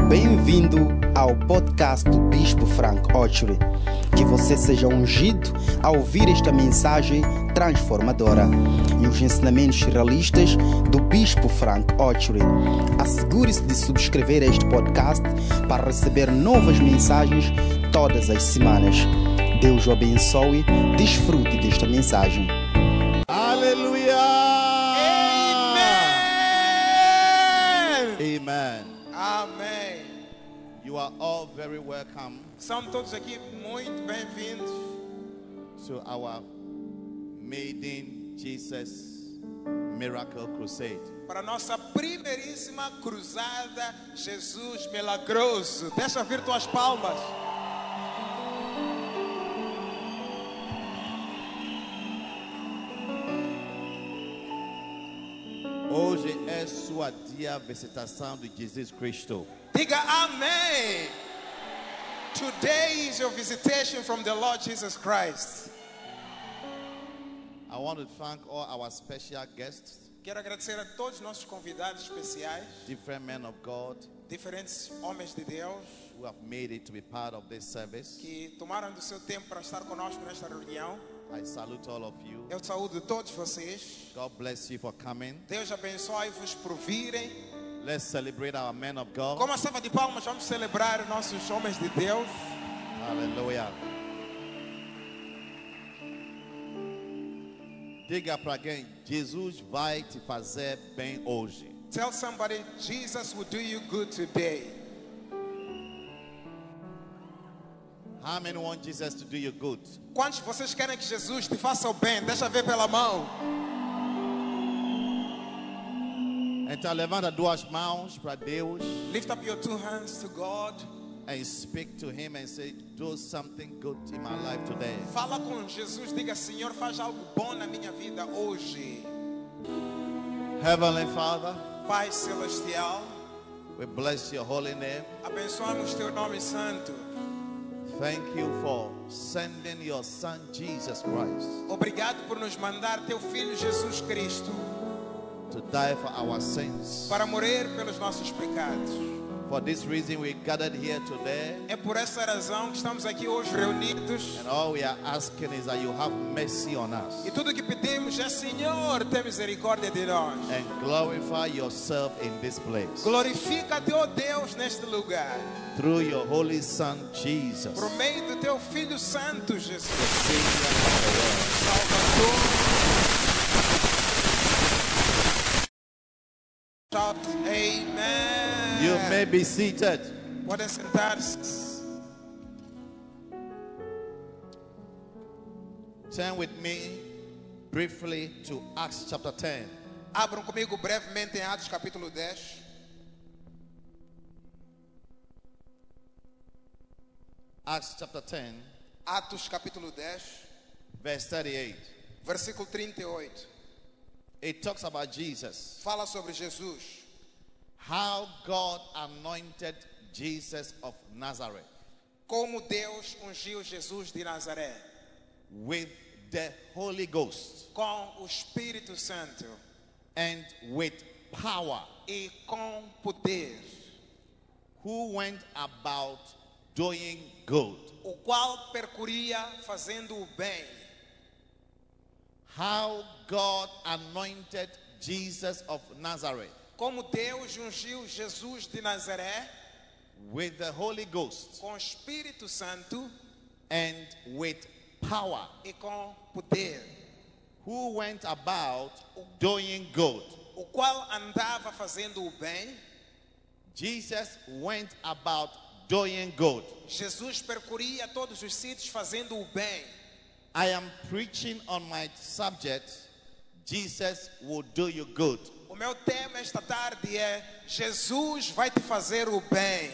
Bem-vindo ao podcast do Bispo Frank Ochery. Que você seja ungido ao ouvir esta mensagem transformadora e os ensinamentos realistas do Bispo Frank Ochery. Assegure-se de subscrever este podcast para receber novas mensagens todas as semanas. Deus o abençoe. Desfrute desta mensagem. Aleluia! Amen. Amen. Amém. You are all very welcome São todos aqui muito bem-vindos to our Maiden Jesus Miracle Crusade. para a nossa primeiríssima cruzada Jesus Milagroso. Deixa vir tuas palmas. Hoje é sua dia visitação de Jesus Cristo. Diga amém. Today is your visitation from the Lord Jesus Christ. I want to thank all our special guests, Quero agradecer a todos os nossos convidados especiais, different men of God diferentes homens de Deus, who have made it to be part of this service. que tomaram do seu tempo para estar conosco nesta reunião. I salute all of you. Eu saúdo todos vocês. God bless you for coming. Deus abençoe-vos por virem. Let's celebrate our men of God. Com uma salva de palmas, vamos celebrar nossos homens de Deus. Hallelujah. Diga para alguém, Jesus vai te fazer bem hoje. Tell somebody, Jesus will do you good today. How many want Jesus to do you good? Quantos de vocês querem que Jesus te faça o bem? Deixa ver pela mão. Então levanta duas mãos para Deus Lift up your two hands to God. and speak to Him and say, do something good in my life today. Fala com Jesus, diga, Senhor, faz algo bom na minha vida hoje. Heavenly Father, Pai Celestial, we bless your holy name. abençoamos teu nome santo. Thank you for sending your Son Jesus Christ Obrigado por nos mandar teu Filho Jesus Cristo to die for our sins. para morrer pelos nossos pecados. For this reason we gathered here today, É por essa razão que estamos aqui hoje reunidos. and all we are asking is that you have mercy on us E tudo que pedimos é, Senhor, tem misericórdia de nós. and glorify yourself in this place Glorifica-te, ó Deus, neste lugar. through your holy Son Jesus, Por meio do teu Filho Santo, Jesus. Savior of the world. Salvador. Shout, Amen. You may be seated. Podem sentar-se. Turn with me briefly to Acts chapter 10. Abram comigo brevemente em Atos capítulo 10. Acts chapter 10, Atos capítulo 10, verse 38. versículo 38. It talks about Jesus, Fala sobre Jesus. how God anointed Jesus of Nazareth Como Deus ungiu Jesus de Nazaré with the Holy Ghost com o Espírito Santo and with power, e com poder, who went about doing good. o qual percorria fazendo o bem. How God anointed Jesus of Nazareth Como Deus ungiu Jesus de Nazaré with the Holy Ghost com o Espírito Santo and with power, e com poder, who went about doing good. o qual andava fazendo o bem. Jesus went about doing good. Jesus percorria todos os sítios fazendo o bem. I am preaching on my subject, Jesus will do you good. O meu tema esta tarde é Jesus vai te fazer o bem.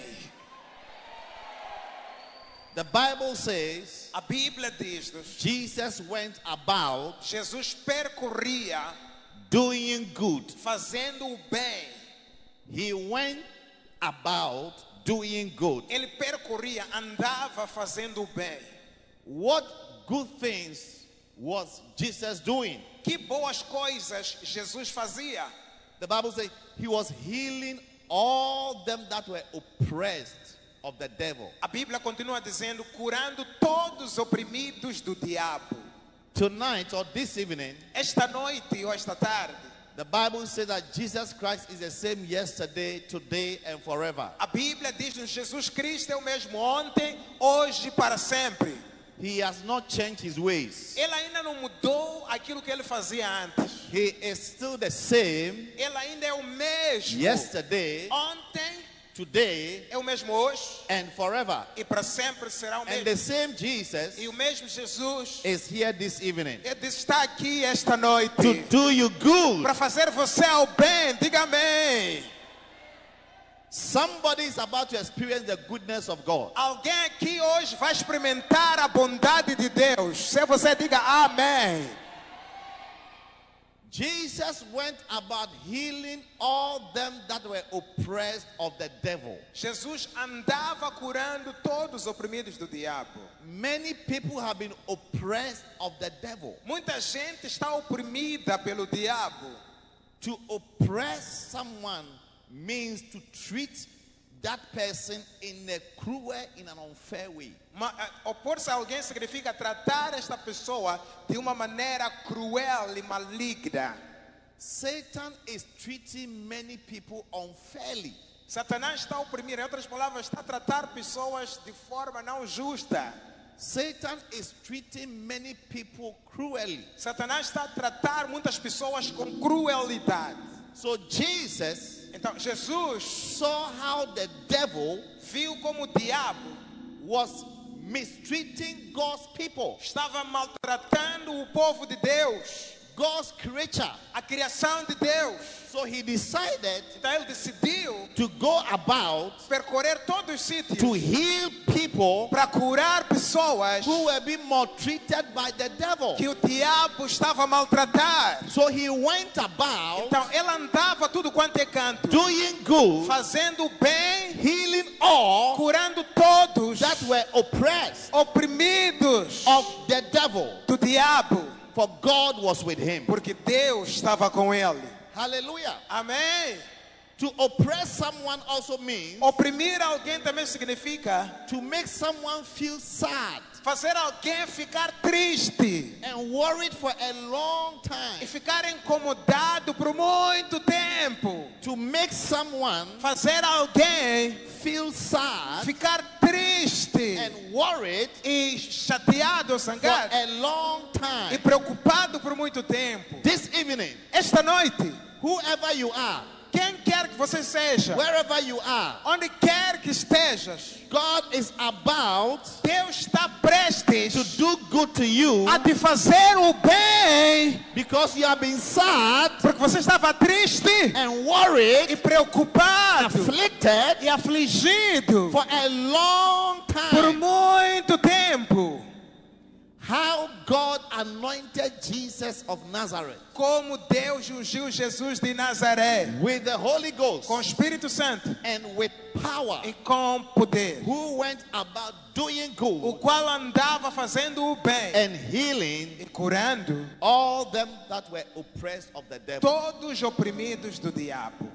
The Bible says A Bíblia diz-nos, Jesus went about Jesus percorria doing good. fazendo o bem. He went about doing good. Ele percorria, andava fazendo o bem. What good things was Jesus doing? Que boas coisas Jesus fazia. The Bible says he was healing all them that were oppressed of the devil. A Bíblia continua dizendo, curando todos os oprimidos do diabo. Tonight or this evening, Esta noite ou esta tarde, the Bible says that Jesus Christ is the same yesterday, today, and forever. a Bíblia diz-nos Jesus Cristo é o mesmo ontem, hoje e para sempre. He has not changed his ways. Ele ainda não mudou aquilo que ele fazia antes. He is still the same Ele ainda é o mesmo. yesterday, Ontem today, é o mesmo hoje and forever. e para sempre será o And mesmo. the same Jesus E o mesmo Jesus is here this evening ele está aqui esta noite to do you good. para fazer você ao bem. Diga amém. Somebody is about to experience the goodness of God. Alguém aqui hoje vai experimentar a bondade de Deus. Se você diga amém. Jesus went about healing all them that were oppressed of the devil. Jesus andava curando todos os oprimidos do diabo. Many people have been oppressed of the devil. Muita gente está oprimida pelo diabo. To oppress someone means to treat that person in a cruel, in an unfair way. Opor-se a alguém significa tratar esta pessoa de uma maneira cruel e maligna. Satan is treating many people unfairly. Satanás está a oprimir, em outras palavras, está a tratar pessoas de forma não justa. Satan is treating many people cruelly. Satanás está a tratar muitas pessoas com crueldade. So Jesus Então, Jesus saw how the devil viu como o diabo was mistreating God's people, estava maltratando o povo de Deus, God's creature. a criação de Deus. So he decided Então ele decidiu to go about percorrer todos os sítios to heal people para curar pessoas who were being maltreated by the devil. que o diabo estava a maltratar. So he went about Então ele andava tudo quanto é canto, doing good, fazendo bem, healing all curando todos that were oppressed oprimidos of the devil, do diabo, for God was with him. porque Deus estava com ele. Hallelujah. Amém. To oppress someone also means Oprimir alguém também significa to make someone feel sad fazer alguém ficar triste and worried for a long e time. ficar incomodado por muito tempo. To make someone Fazer alguém feel sad ficar triste and worried e chateado, for zangado a long e time. preocupado por muito tempo. This evening, Esta noite, whoever you are, quem quer que você seja, wherever you are, onde quer que estejas, God is about Deus está prestes to do good to you a te fazer o bem, because you have been sad porque você estava triste and worried, e preocupado afflicted e afligido for a long por time. muito tempo. How God anointed Jesus of Nazareth Como Deus ungiu Jesus de Nazaré with the Holy Ghost com o Espírito Santo and with power, e com poder, who went about doing o good qual andava fazendo o bem and healing e curando all them that were oppressed of the devil. todos oprimidos do diabo.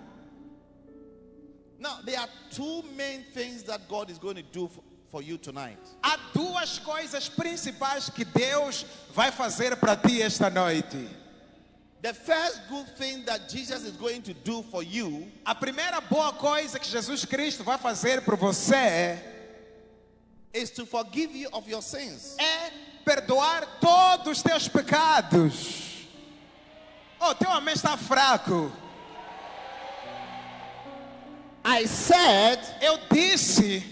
Now, there are two main things that God is going to do for you tonight. Há duas coisas principais que Deus vai fazer para ti esta noite. The first good thing that Jesus is going to do for you A primeira boa coisa que Jesus Cristo vai fazer por você is to forgive you of your sins. é perdoar todos os teus pecados. Oh, teu amém está fraco. I said, Eu disse,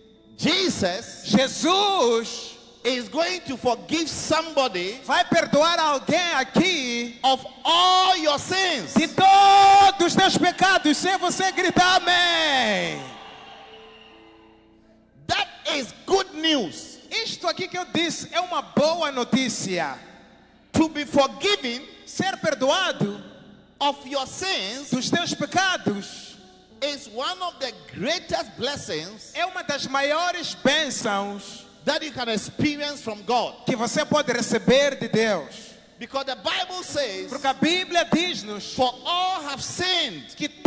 Jesus is going to forgive somebody vai perdoar alguém aqui of all your sins. de todos os teus pecados, sem você gritar amém. That is good news. Isto aqui que eu disse é uma boa notícia. To be forgiven Ser perdoado of your sins dos teus pecados is one of the greatest blessings é uma das maiores bênçãos that you can experience from God. que você pode receber de Deus. Because the Bible says, Porque a Bíblia diz-nos for all have sinned que todos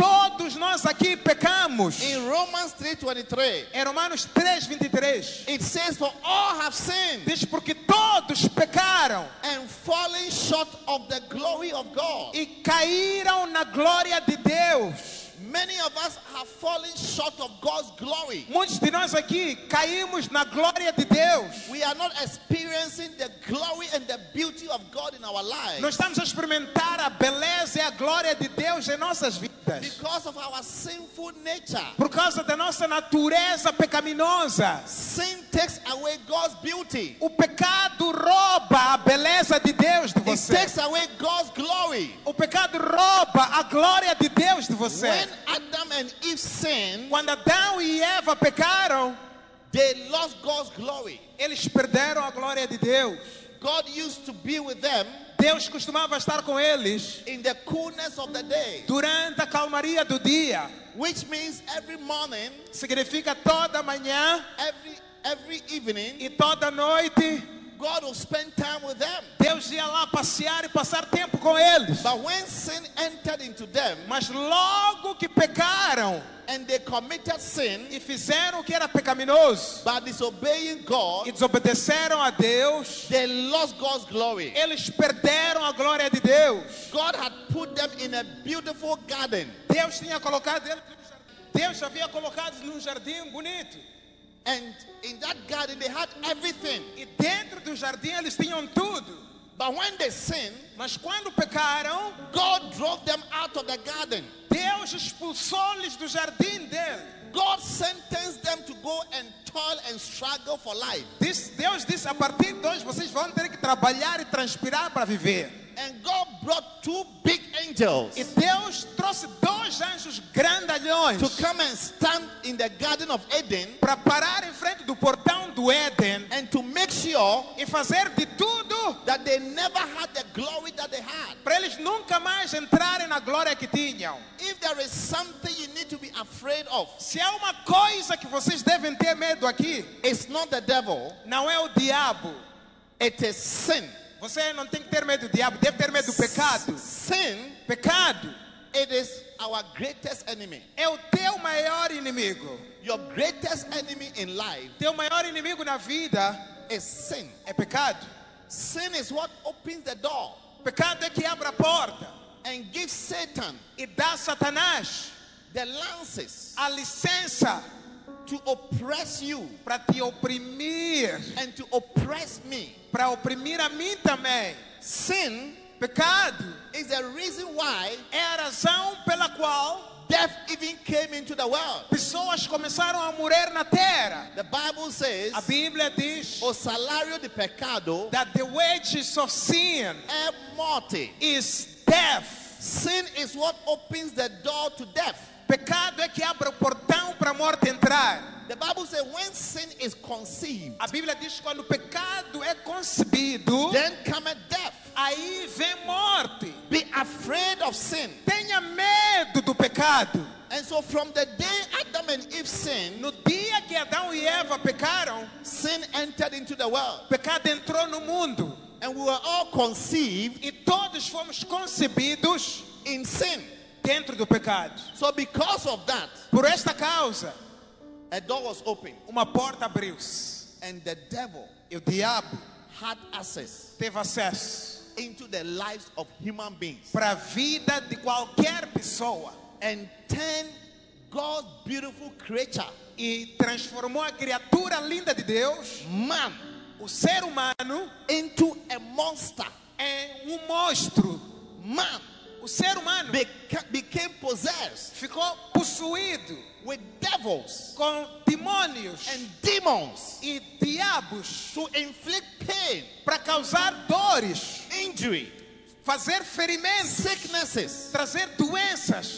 todos nós aqui pecamos. In Romans 3:23, Em Romanos 3:23, it says, for all have sinned diz porque todos pecaram and fallen short of the glory of God. e caíram na glória de Deus. Many of us have fallen short of God's glory. Muitos de nós aqui caímos na glória de Deus. We are not experiencing the glory and the beauty of God in our lives Nós estamos a experimentar a beleza e a glória de Deus em nossas vidas. because of our sinful nature. Por causa da nossa natureza pecaminosa. Sin takes away God's beauty. O pecado rouba a beleza de Deus de It você. takes away God's glory. O pecado rouba a glória de Deus de você. When Adam and Eve sinned, Quando Adão e Eva pecaram, they lost God's glory. eles perderam a glória de Deus. God used to be with them Deus costumava estar com eles in the coolness of the day, durante a calmaria do dia. which means every morning, Significa toda manhã every evening, e toda noite. God will spend time with them. Deus ia lá passear e passar tempo com eles. But when sin entered into them Mas logo que pecaram and they committed sin e fizeram o que era pecaminoso by disobeying God, e desobedeceram a Deus, they lost God's glory. eles perderam a glória de Deus. God had put them in a beautiful garden, Deus tinha colocado eles no jardim. Deus havia colocado num jardim bonito. and in that garden they had everything. E dentro do jardim eles tinham tudo. But when they sinned, Mas quando pecaram, God drove them out of the garden. Deus expulsou-lhes do jardim dele. God sentenced them to go and toil and struggle for life. Deus disse, a partir de hoje vocês vão ter que trabalhar e transpirar para viver. And God brought two big angels E Deus trouxe dois anjos grandalhões to come and stand in the Garden of Eden para parar em frente do portão do Éden and to make sure e fazer de tudo that they never had the glory that they had. para eles nunca mais entrarem na glória que tinham. If there is something you need to be afraid of, Se há uma coisa que vocês devem ter medo aqui, it's not the devil, não é o diabo. it is sin. Você não tem que ter medo do diabo, deve ter medo do pecado. Sin, Pecado it is our greatest enemy. é o teu maior inimigo. Your greatest enemy in life Teu maior inimigo na vida is sin. é pecado. Sin is what opens the door Pecado é que abre a porta and gives Satan e dá a Satanás the lances a licença to oppress you para te oprimir, and to oppress me. para oprimir a mim também. Sin Pecado is the reason why é a razão pela qual death even came into the world. pessoas começaram a morrer na terra. The Bible says, A Bíblia diz o salário de pecado that the wages of sin é morte. is death. Sin is what opens the door to death. Pecado é que abre o portão para a morte entrar. The Bible says when sin is conceived, A Bíblia diz que quando o pecado é concebido, then cometh death. aí vem morte. Be afraid of sin. Tenha medo do pecado. And so from the day Adam and Eve sinned, No dia que Adão e Eva pecaram, sin entered into the world. o pecado entrou no mundo. And we were all conceived E todos fomos concebidos in sin. dentro do pecado. So because of that, Por esta causa, a door was opened. uma porta abriu-se. And the devil E o diabo had access teve acesso into the lives of human beings para a vida de qualquer pessoa. and turned God's beautiful creature, E transformou a criatura linda de Deus, man, o ser humano, into a monster. em monstro. Man O ser humano became possessed ficou possuído with devils com demônios and demons e diabos to inflict pain, para causar dores, injury, fazer ferimentos, sicknesses, trazer doenças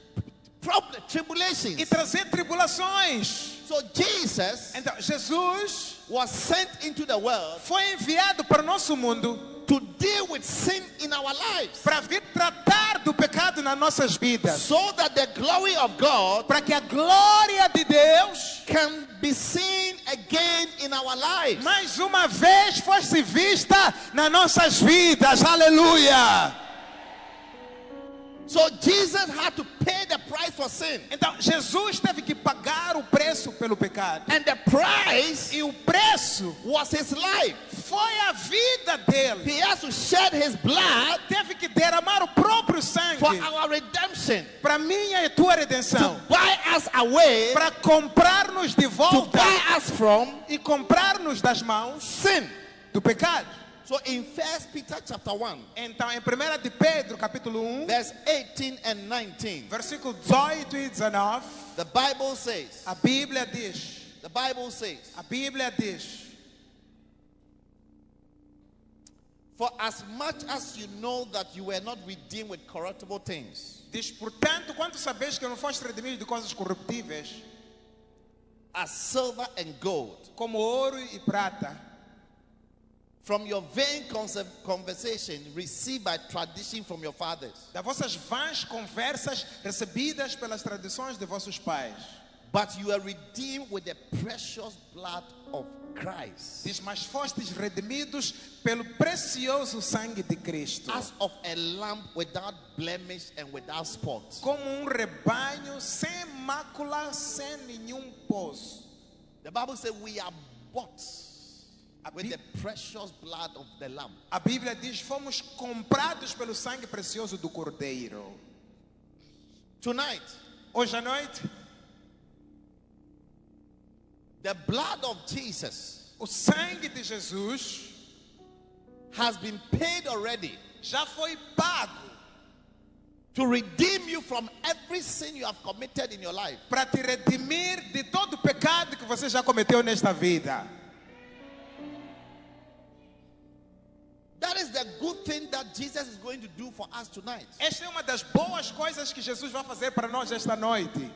tribulations. e trazer tribulações. So Jesus Então, Jesus was sent into the world foi enviado para o nosso mundo to deal with sin in our lives, para vir tratar do pecado nas nossas vidas, so that the glory of God para que a glória de Deus can be seen again in our lives. mais uma vez fosse vista nas nossas vidas. Aleluia! So Jesus had to pay the price for sin. Então Jesus teve que pagar o preço pelo pecado. And the price E o preço was his life. foi a vida dele. He has to shed his blood Teve que derramar o próprio sangue for our redemption. para minha e tua To redenção, buy us away, para comprar-nos de to volta buy us from e comprar-nos das mãos sin. do pecado. So in 1 Peter chapter 1, Então, em 1 de Pedro, capítulo 1, verse 18 and 19, versículo 18 e 19, the Bible says, a Bíblia diz, for as much as you know that you were not redeemed with corruptible things, diz, portanto, quanto sabeis que não foste redimido de coisas corruptíveis, as silver and gold, como ouro e prata, from your vain conversation received by tradition from your fathers, das vossas vãs conversas recebidas pelas tradições de vossos pais. but you are redeemed with the precious blood of Christ, Diz, mas fostes redimidos pelo precioso sangue de Cristo, as of a lamb without blemish and without spot. como rebanho sem mácula, sem nenhum poço. The Bible says we are bought with the precious blood of the lamb. A Bíblia diz, fomos comprados pelo sangue precioso do Cordeiro. Tonight, Hoje à noite, the blood of Jesus o sangue de Jesus has been paid already já foi pago to redeem you from every sin you have committed in your life. para te redimir de todo o pecado que você já cometeu nesta vida. That is the good thing that Jesus is going to do for us tonight. Esta é uma das boas coisas que Jesus vai fazer para nós esta noite.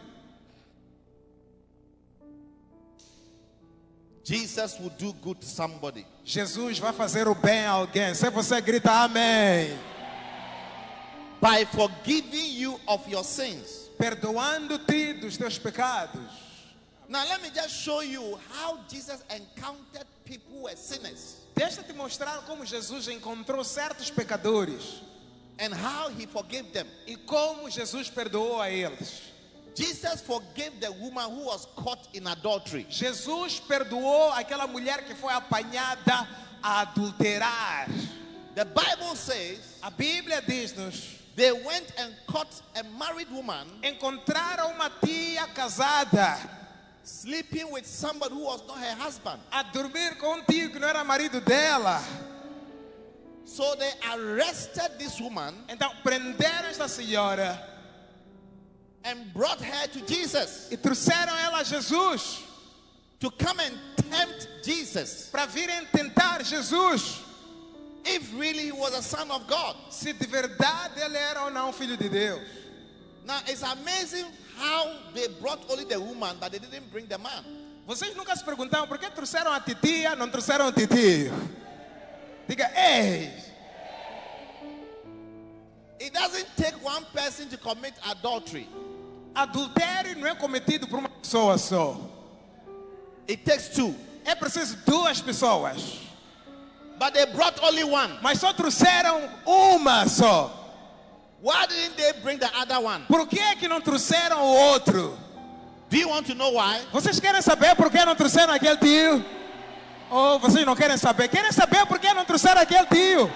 Jesus will do good to somebody. Jesus vai fazer o bem a alguém. Se você grita amém, By forgiving you of your sins. perdoando-te dos teus pecados. Now let me just show you how Jesus encountered people who were sinners Deixa-te mostrar como Jesus encontrou certos pecadores and how he forgave them. e como Jesus perdoou a eles. Jesus forgave the woman who was caught in adultery. Jesus perdoou aquela mulher que foi apanhada a adulterar. The Bible says A Bíblia diz-nos, they went and caught a married woman encontraram uma tia casada sleeping with somebody who was not her husband. a dormir com um tio que não era marido dela. So they arrested this woman Então prenderam esta senhora and brought her to Jesus e trouxeram ela a Jesus to come and tempt Jesus para virem tentar Jesus, if really he was a son of God. se de verdade ele era ou não filho de Deus. Now it's amazing how they brought only the woman, but they didn't bring the man. Vocês nunca se perguntaram por que trouxeram a titia, não trouxeram o titio? Diga, ei, It doesn't take one person to commit adultery. adultério não é cometido por uma pessoa só. It takes two. É preciso duas pessoas. But they brought only one. Mas só trouxeram uma só. Why didn't they bring the other one? Por que é que não trouxeram o outro? Do you want to know why? Vocês querem saber por que não trouxeram aquele tio? Ou vocês não querem saber? Querem saber por que não trouxeram aquele tio?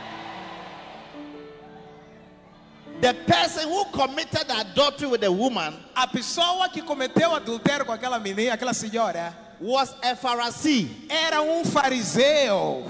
The person who committed adultery with the woman A pessoa que cometeu adultério com aquela menina, aquela senhora, was a Pharisee. era um fariseu.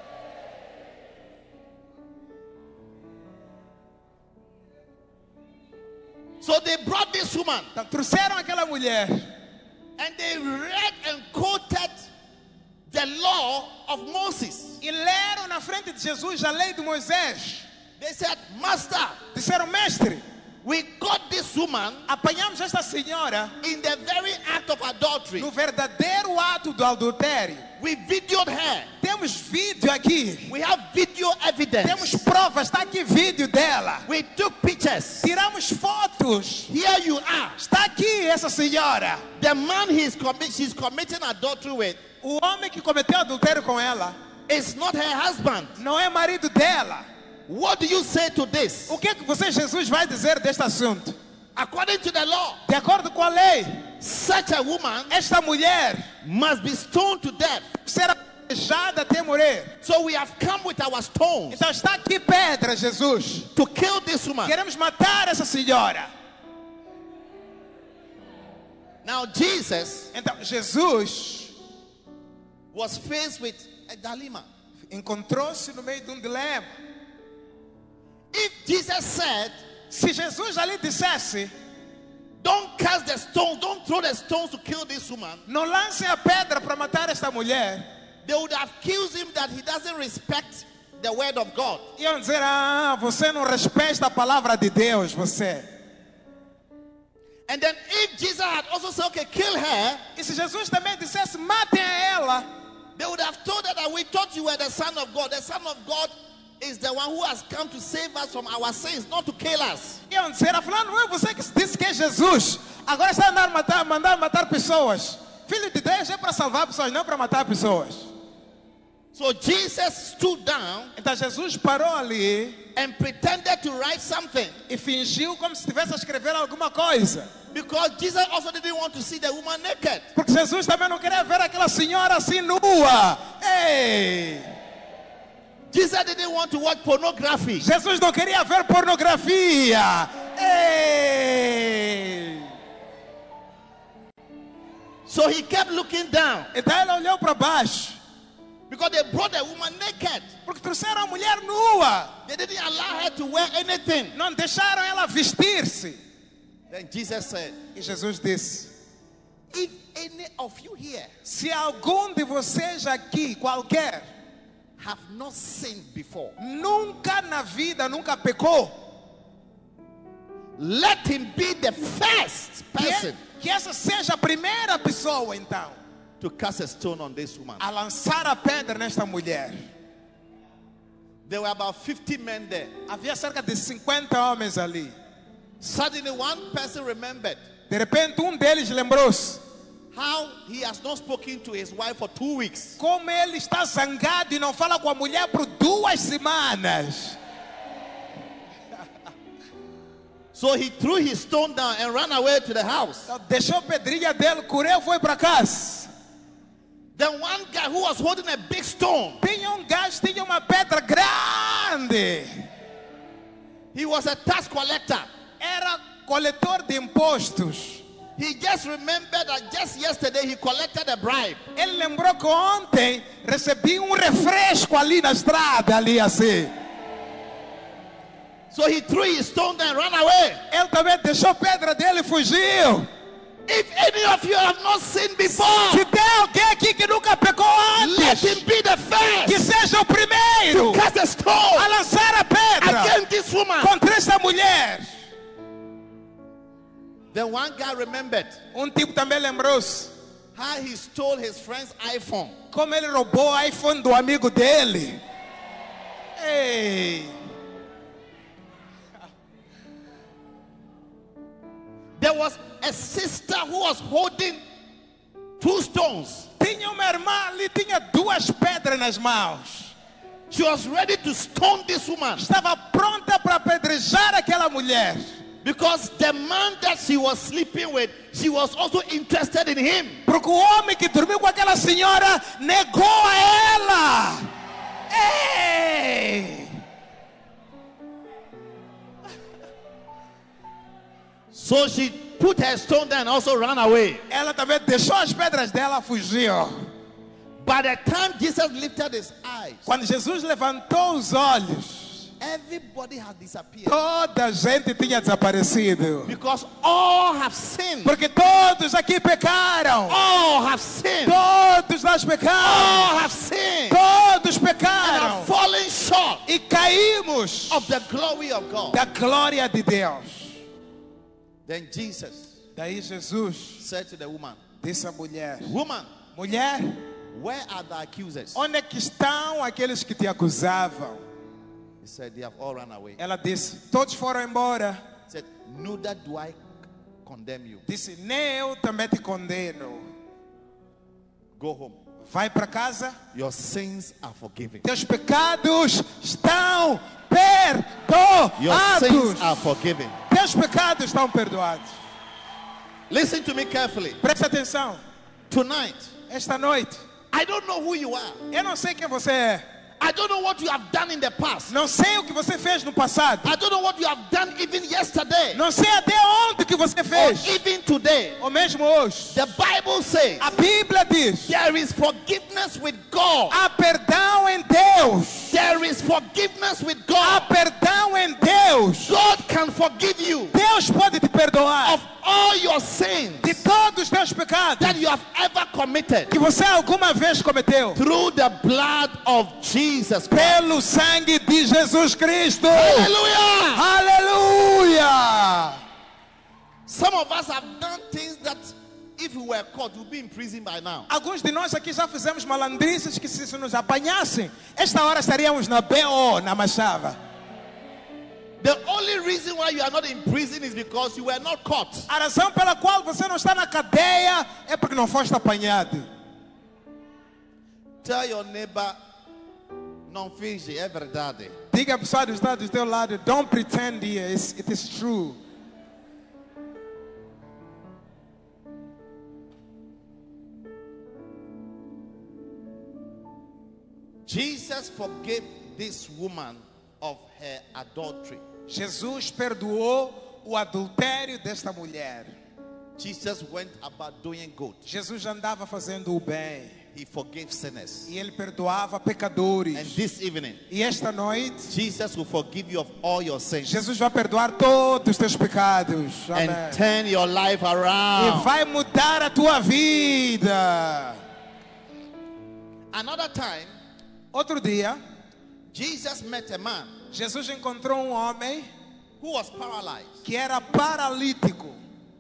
So they brought this woman Então, trouxeram aquela mulher and they read and quoted the law of Moses. e leram na frente de Jesus a lei de Moisés. They said, Master, Disseram, mestre, we got this woman apanhamos esta senhora in the very act of adultery. no verdadeiro ato do adultério. We videoed her. Temos vídeo aqui. We have video evidence. Temos provas, está aqui vídeo dela. We took pictures. Tiramos fotos. Here you are. Está aqui essa senhora. The man she's committing adultery with O homem que cometeu adultério com ela is not her husband. não é marido dela. What do you say to this? O que é que você, Jesus, vai dizer deste assunto? According to the law, De acordo com a lei, such a woman esta mulher must be stoned to death. será apedrejada até morrer. So we have come with our stones Então está aqui pedra, Jesus. to kill this woman. Queremos matar essa senhora. Now Jesus Então Jesus was faced with a dilemma. encontrou-se no meio de um dilema. If Jesus said, Se Jesus ali dissesse: don't cast the stones, don't throw the stones to kill this woman, não lance a pedra para matar esta mulher, they would have accused him that he doesn't respect the word of God. iam dizer: ah, você não respeita a palavra de Deus, você. And then if Jesus had also said, okay, kill her, E se Jesus também dissesse: matem a ela, they would have told her that we thought you were the Son of God. The Son of God is the one who has come to save us from our sins, not to kill us. iam dizer: afinal não é você que disse que é Jesus, agora está mandando matar pessoas. Filho de Deus é para salvar pessoas, não para matar pessoas. So Jesus stood down Então Jesus parou ali and pretended to write something, e fingiu como se estivesse a escrever alguma coisa. because Jesus also didn't want to see the woman naked. Porque Jesus também não queria ver aquela senhora assim nua. Ei! Jesus didn't want to watch pornography. Jesus não queria ver pornografia. Ei! So he kept looking down, Então ela olhou para baixo, because they brought the woman naked. porque trouxeram a mulher nua. They didn't allow her to wear anything. Não deixaram ela vestir-se. Then Jesus said, E Jesus disse: if any of you here se algum de vocês aqui, qualquer, have not sinned before, nunca na vida, nunca pecou, let him be the first person que essa seja a primeira pessoa então to cast a stone on this woman. a lançar a pedra nesta mulher. There were about 50 men there. Havia cerca de 50 homens ali. Suddenly one person remembered De repente deles lembrou-se how he has not spoken to his wife for 2 weeks. como ele está zangado e não fala com a mulher por 2 semanas. So he threw his stone down and ran away to the house. Então, deixou a pedrinha dele, correu, foi para casa. Then one guy who was holding a big stone, Tinha gajo, tinha uma pedra grande. he was a tax collector. Era coletor de impostos. He just remembered that just yesterday he collected a bribe. Ele lembrou que ontem recebi refresco ali na estrada, ali assim. So he threw his stone down and ran away. Ele também deixou a pedra dele e fugiu. If any of you have not sinned before, Se tem alguém aqui que nunca pecou let antes, him be the que first seja o primeiro to cast a a stone lançar a pedra against this woman. contra esta mulher. Then one guy remembered Tipo também lembrou-se how he stole his friend's iPhone. como ele roubou o iPhone do amigo dele. Ei! There was a sister who was holding 2 stones. Tinha uma irmã ali, tinha 2 pedras nas mãos. She was ready to stone this woman Estava pronta para apedrejar aquela mulher. because the man that she was sleeping with, she was also interested in him. Porque o homem que dormiu com aquela senhora negou a ela. Ei! So she put her stone down and also ran away. Ela também deixou as pedras dela, fugiu. By the time Jesus lifted his eyes, Quando Jesus levantou os olhos, everybody had disappeared. toda a gente tinha desaparecido. Because all have sinned. Porque todos aqui pecaram. All have sinned. Todos nós pecamos. All have sinned. Todos And pecaram. have fallen short E caímos of the glory of God. da glória de Deus. Then Jesus Daí Jesus said to the woman, disse à mulher: woman, mulher, where are the accusers? onde é que estão aqueles que te acusavam? He said, they have all run away. Ela disse: todos foram embora. He said, neither do I condemn you. Disse: nem eu também te condeno. Go home. Vai para casa. Your sins are forgiven. Teus pecados estão Your sins perdoados. are forgiven. Teus pecados estão perdoados. Listen to me carefully. Presta atenção. Tonight, Esta noite, I don't know who you are. eu não sei quem você é. I don't know what you have done in the past. Não sei o que você fez no passado. I don't know what you have done even yesterday. Não sei até onde que você Or fez. even today. Ou mesmo hoje. The Bible says A Bíblia diz: there is forgiveness with God. há perdão em Deus. There is forgiveness with Há God. perdão em Deus. God can forgive you Deus pode te perdoar of all your sins de todos os teus pecados that you have ever committed que você alguma vez cometeu. through the blood of Jesus Christ. Pelo sangue de Jesus Cristo. Hallelujah! Aleluia! Some of us have done things that if we were caught, we'd be in prison by now. Alguns de nós aqui já fizemos malandrices que se nos apanhassem, esta hora estaríamos na BO, na Machava. The only reason why you are not in prison is because you were not caught. A razão pela qual você não está na cadeia é porque não foste apanhado. Tell your neighbor, não finge, é verdade. Diga a pessoa que está do teu lado, don't pretend here, it is true. Jesus forgave this woman of her adultery. Jesus perdoou o adultério desta mulher. Jesus went about doing good. Jesus andava fazendo o bem. He forgave sinners. E ele perdoava pecadores. And this evening, E esta noite, Jesus will forgive you of all your sins Jesus vai perdoar todos os teus pecados. Amém. and turn your life E around. vai mudar a tua vida. Another time, Outro dia, Jesus met a man Jesus encontrou um homem who was paralyzed. que era paralítico.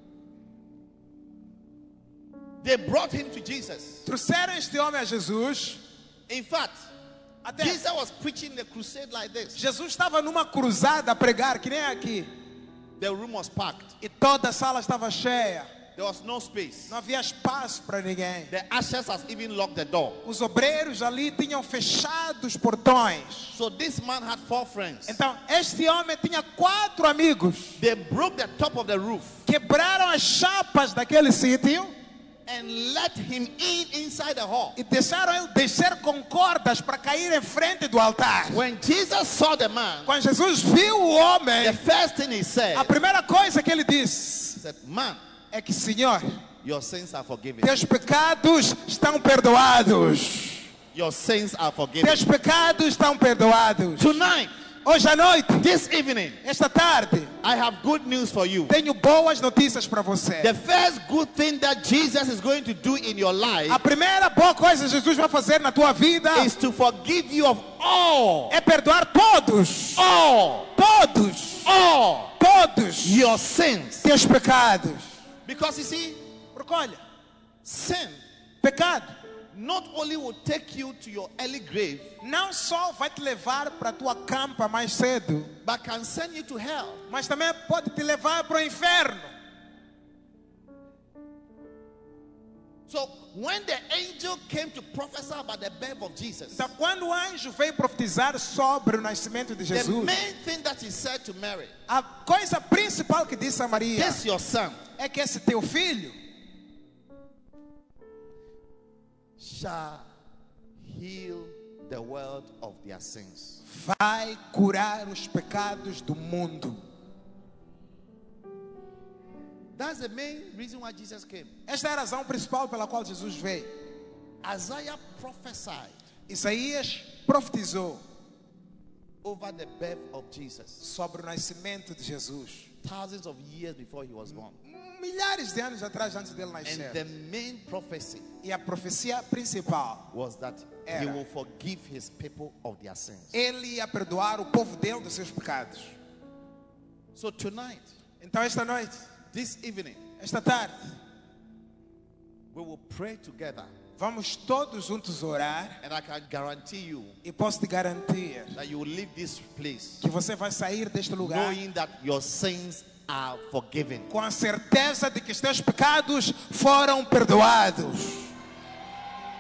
They brought him to Jesus. Trouxeram este homem a Jesus. In fact, Até Jesus was preaching the crusade like this. Jesus estava numa cruzada a pregar, que nem aqui. The room was packed. E toda a sala estava cheia. There was no space. Não havia espaço para ninguém. The ushers has even locked the door. Os obreiros ali tinham fechado os portões. So this man had 4 friends. Então, este homem tinha 4 amigos. They broke the top of the roof Quebraram as chapas daquele sítio and let him in inside the hall. e deixaram ele descer com cordas para cair em frente do altar. When Jesus saw the man, Quando Jesus viu o homem, the first thing he said, a primeira coisa que ele disse he said, man, é que, Senhor, your sins are forgiven. teus pecados estão perdoados. Your sins are forgiven. Teus pecados estão perdoados. Tonight, Hoje à noite, this evening, esta tarde, I have good news for you. tenho boas notícias para você. The first good thing that Jesus is going to do in your life A primeira boa coisa que Jesus vai fazer na tua vida is to forgive you of all é perdoar todos your sins. teus pecados. Because you see, Porque olha, sin pecado not only will take you to your early grave, não só vai te levar para a tua campa mais cedo, but can send you to hell. mas também pode te levar para o inferno. So when the angel came to prophesy about the birth of Jesus, Então, quando o anjo veio profetizar sobre o nascimento de the Jesus, main thing that he said to Mary, a coisa principal que disse a Maria this your son é que esse teu filho shall heal the world of their sins. vai curar os pecados do mundo. That's the main reason why Jesus came. Esta é a razão principal pela qual Jesus veio. Isaiah prophesied Isaías profetizou over the birth of Jesus sobre o nascimento de Jesus thousands of years before he was born. milhares de anos atrás, antes dele And nascer. the main prophecy E a profecia principal, was that he Era. will forgive his people of their sins. ele ia perdoar o povo dele dos seus pecados. So tonight, Então esta noite, this evening, esta tarde, we will pray together. vamos todos juntos orar And I can guarantee you e posso te garantir that you will leave this place que você vai sair deste lugar knowing that your sins are forgiven. com a certeza de que os teus pecados foram perdoados.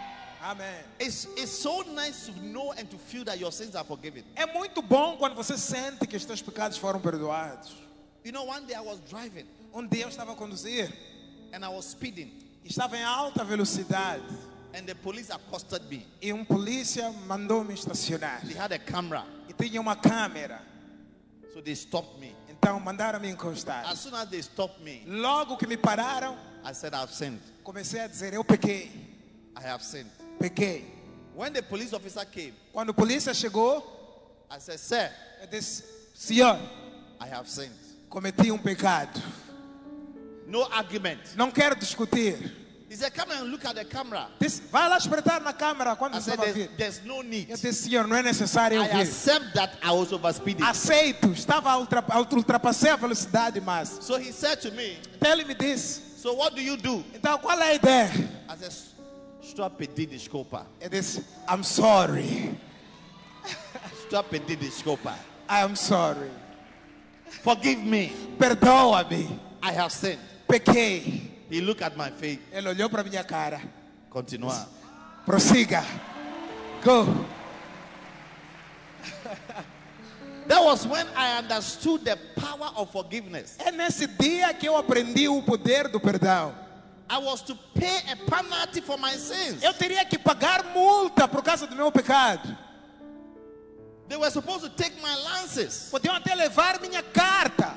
Amém. It's so nice to know and to feel that your sins are forgiven. É muito bom quando você sente que os teus pecados foram perdoados. You know, one day I was driving Dia eu estava a conduzir and I was speeding e estava em alta velocidade and the police accosted me. e polícia mandou-me estacionar. They had a camera, E tinha uma câmera, so they stopped me. então mandaram-me encostar. As soon as they stopped me, Logo que me pararam, I said, I've sinned. comecei a dizer, eu pequei, I have sinned. pequei. When the police officer came, Quando a polícia chegou, I said, sir, eu disse, senhor, I have sinned. cometi pecado. No argument. Não quero discutir. He said, come and look at the camera. Disse, vai lá espreitar na câmera quando I said, estava a vir. there's no need. Eu disse, senhor, não é necessário eu I vir. accept that I was overspeeding. Aceito, ultrapassei a velocidade máxima. So he said to me, Então ele me disse, so what do you do? então qual é a ideia? I said, stop pedir desculpa. Eu disse, I'm sorry. Stop pedir desculpa. I'm sorry. Forgive me. Perdoa-me. I have sinned. Pequei. He looked at my face. Ele olhou para minha cara. Continua. Prossiga. Go. That was when I understood the power of forgiveness. É nesse dia que eu aprendi o poder do perdão. I was to pay a penalty for my sins. Eu teria que pagar multa por causa do meu pecado. They were supposed to take my lances. Podiam até levar minha carta.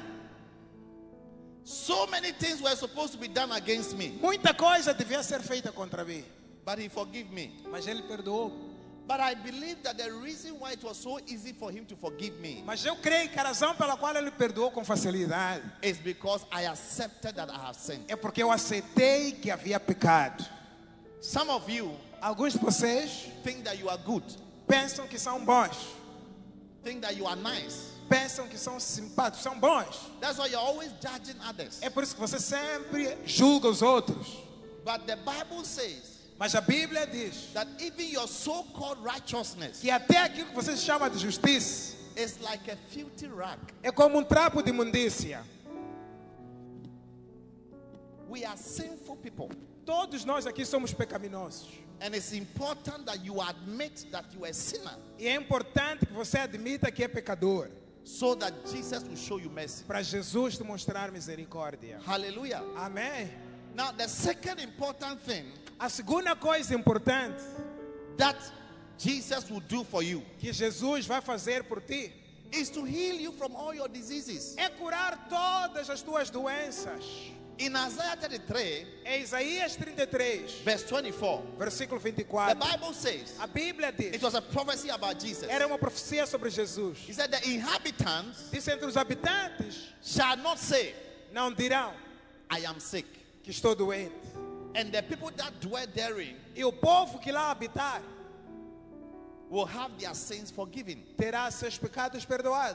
So many things were supposed to be done against me. Muita coisa devia ser feita contra mim. But he forgave me. Mas ele perdoou. But I believe that the reason why it was so easy for him to forgive me Mas eu creio que a razão pela qual ele perdoou com facilidade is because I accepted that I have sinned. é porque eu aceitei que havia pecado. Some of you Alguns de vocês think that you are good, pensam que são bons, think that you are nice. pensam que são simpáticos, são bons. That's why you're always judging others. É por isso que você sempre julga os outros. But the Bible says Mas a Bíblia diz that even your so-called righteousness que até aquilo que você chama de justiça is like a filthy rag. é como trapo de imundícia. We are sinful people. Todos nós aqui somos pecaminosos. And it's important that you admit that you are a sinner E é importante que você admita que é pecador, so that Jesus will show you mercy. para Jesus te mostrar misericórdia. Hallelujah. Amém? Now, the second important thing A segunda coisa importante that Jesus will do for you que Jesus vai fazer por ti is to heal you from all your diseases. é curar todas as tuas doenças. In Isaiah 33, Em Isaías 33, verse 24, versículo the 24, Bible says, a Bíblia diz, it was a prophecy about Jesus. era uma profecia sobre Jesus. He said, the inhabitants Diz entre os habitantes, shall not say, não dirão I am sick. que estou doente. And the people that dwell therein E o povo que lá habitar will have their sins forgiven. terá seus pecados perdoados.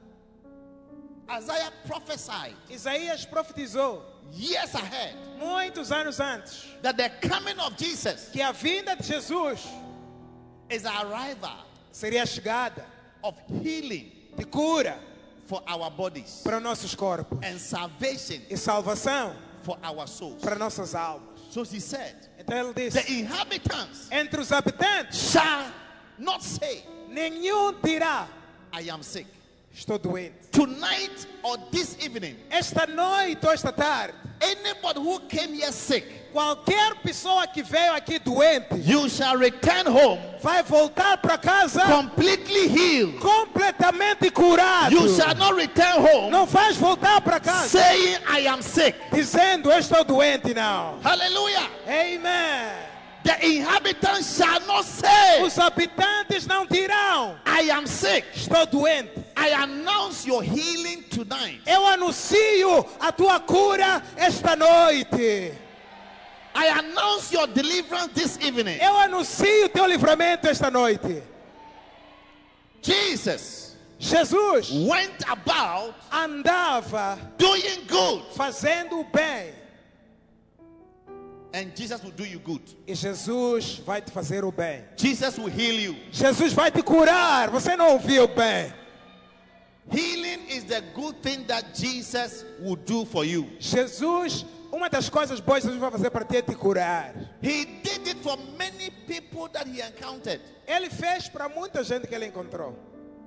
Isaiah prophesied Isaías profetizou years ahead muitos anos antes that the coming of Jesus que a vinda de Jesus is a arrival seria a chegada of healing de cura for our bodies para nossos corpos and salvation e salvação for our souls. para nossas almas. So he said, Então ele the disse, inhabitants entre os habitantes shall not say, nenhum dirá I am sick. estou doente. Tonight or this evening, Esta noite ou esta tarde, anybody who came here sick, qualquer pessoa que veio aqui doente you shall return home vai voltar para casa completely healed. completamente curado. You shall not return home Não vais voltar para casa saying, I am sick. dizendo eu estou doente, não. Hallelujah. Amen. The inhabitants shall not say, Os habitantes não dirão I am sick. estou doente. I announce your healing tonight. Eu anuncio a tua cura esta noite. I announce your deliverance this evening. Eu anuncio o teu livramento esta noite. Jesus Jesus went about andava doing good, fazendo o bem. and Jesus will do you good. E Jesus vai te fazer o bem. Jesus will heal you. Jesus vai te curar. Você não ouviu bem. Healing is the good thing that Jesus will do for you. Jesus, uma das coisas boas que Jesus vai fazer para ti é te curar. He did did for many people that he encountered. Ele fez para muita gente que ele encontrou.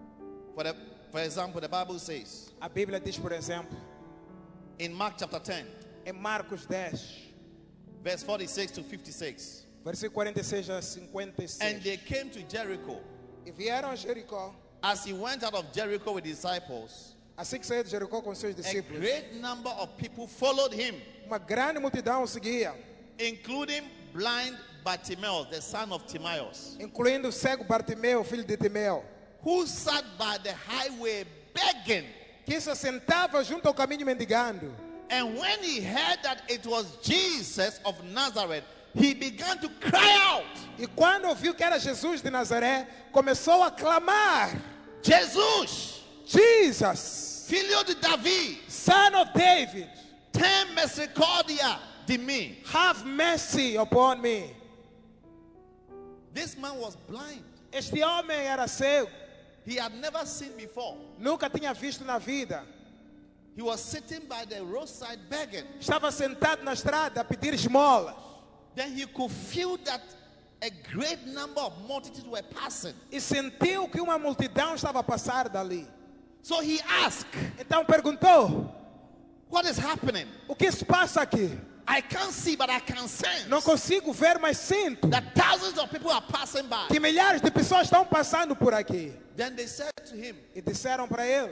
For example, the Bible says A Bíblia diz, por exemplo, in Mark chapter 10, em Marcos 10, verse 46 to 56. versículo 46 a 56. And they came to Jericho. E vieram a Jericó. As he went out of Jericho with his disciples, Assim que saiu de Jericó com seus a discípulos, great number of people followed him, uma grande multidão o seguia, including blind Bartimaeus, the son of Timaeus, incluindo o cego Bartimeu, filho de Timeu, who sat by the highway begging. que se sentava junto ao caminho mendigando. And when he heard that it was Jesus of Nazareth, he began to cry out, E quando ouviu que era Jesus de Nazaré, começou a clamar: Jesus, Jesus, filho de Davi, Son of David, ten misericordia de mim. have mercy upon me. This man was blind. Este homem era cego, He had never seen before. nunca tinha visto na vida. He was sitting by the roadside begging. Estava sentado na estrada a pedir esmolas. Then he could feel that a great number of multitudes were passing. E sentiu que uma multidão estava a passar dali. So he asked, Então perguntou: what is happening? o que se passa aqui? I can't see, but I can sense Não consigo ver, mas sinto that thousands of people are passing by. que milhares de pessoas estão passando por aqui. Then they said to him, E disseram para ele: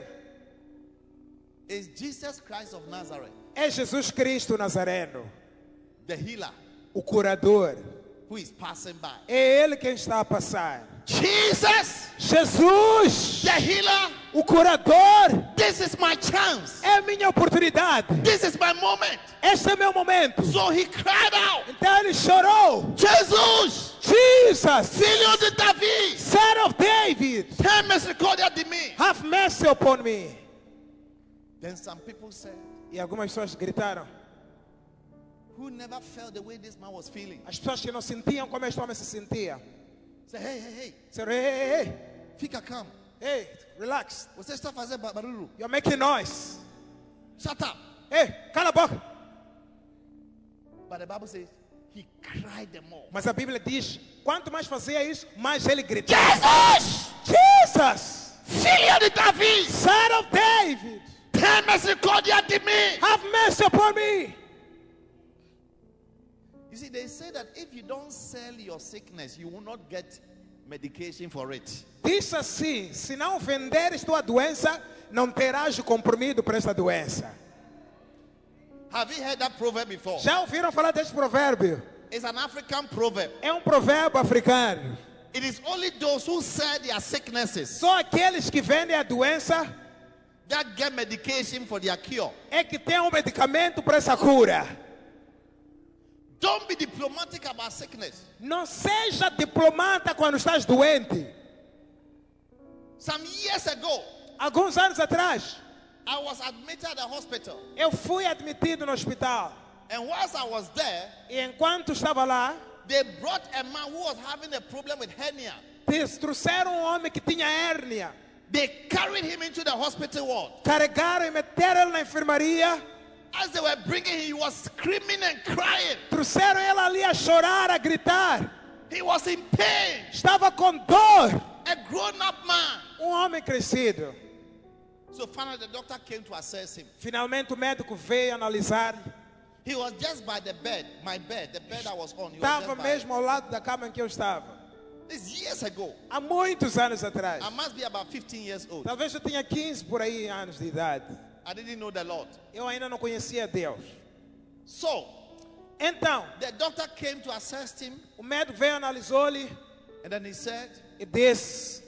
is Jesus Christ of Nazareth, é Jesus Cristo Nazareno, the healer, o curador. who is passing by? É ele quem está a passar. Jesus, Jesus, the healer, o curador. this is my chance. É minha oportunidade. This is my moment. Este é meu momento. So he cried out, Então ele chorou: Jesus, Jesus, filho de Davi, Son of David, ten misericordia de mim. have mercy upon me. Then some people said, E algumas pessoas gritaram. who never felt the way this man was feeling, As pessoas que não sentiam como este homem se sentia. say, hey, hey, hey, Disseram: ei, fica calmo. ei, relax. Você está fazendo barulho. You're making noise. Shut up. Ei, cala a boca. But the Bible says, he cried them all. Mas a Bíblia diz: quanto mais fazia isso, mais ele gritava: Jesus, Jesus, filho de Davi, Son of David, ten misericordia de mim. have mercy upon me. You see, they say that if you don't sell your sickness, you will not get medication for it. Diz assim: se não venderes tua doença, não terás o comprimido para esta doença. Have you heard that proverb before? Já ouviram falar deste provérbio? It's an African proverb. É um provérbio africano. It is only those who sell their sicknesses Só aqueles que vendem a doença that get medication for their cure. é que tem um medicamento para essa cura. Don't be diplomatic about sickness. Não seja diplomata quando estás doente. Some years ago, Alguns anos atrás, I was admitted at the hospital. eu fui admitido no hospital. And whilst I was there, E enquanto estava lá, they brought a man who was having a problem with hernia. trouxeram um homem que tinha hérnia. They carried him into the hospital ward. Carregaram e meteram ele na enfermaria. As they were bringing him, he was screaming and crying. Trouxeram ele ali a chorar, a gritar. He was in pain. Estava com dor. A grown-up man. Homem crescido. So finally the doctor came to assess him. Finalmente o médico veio analisar. He was just by the bed, my bed, the bed I was on. He was Estava just by mesmo ao lado da cama em que eu estava. it. This is years ago. Há muitos anos atrás. I must be about 15 years old. Talvez eu tinha 15 por aí anos de idade. I didn't know the Lord. Eu ainda não conhecia Deus. So Então, the doctor came to assess him, o médico veio, analisou-lhe and then he said, e disse: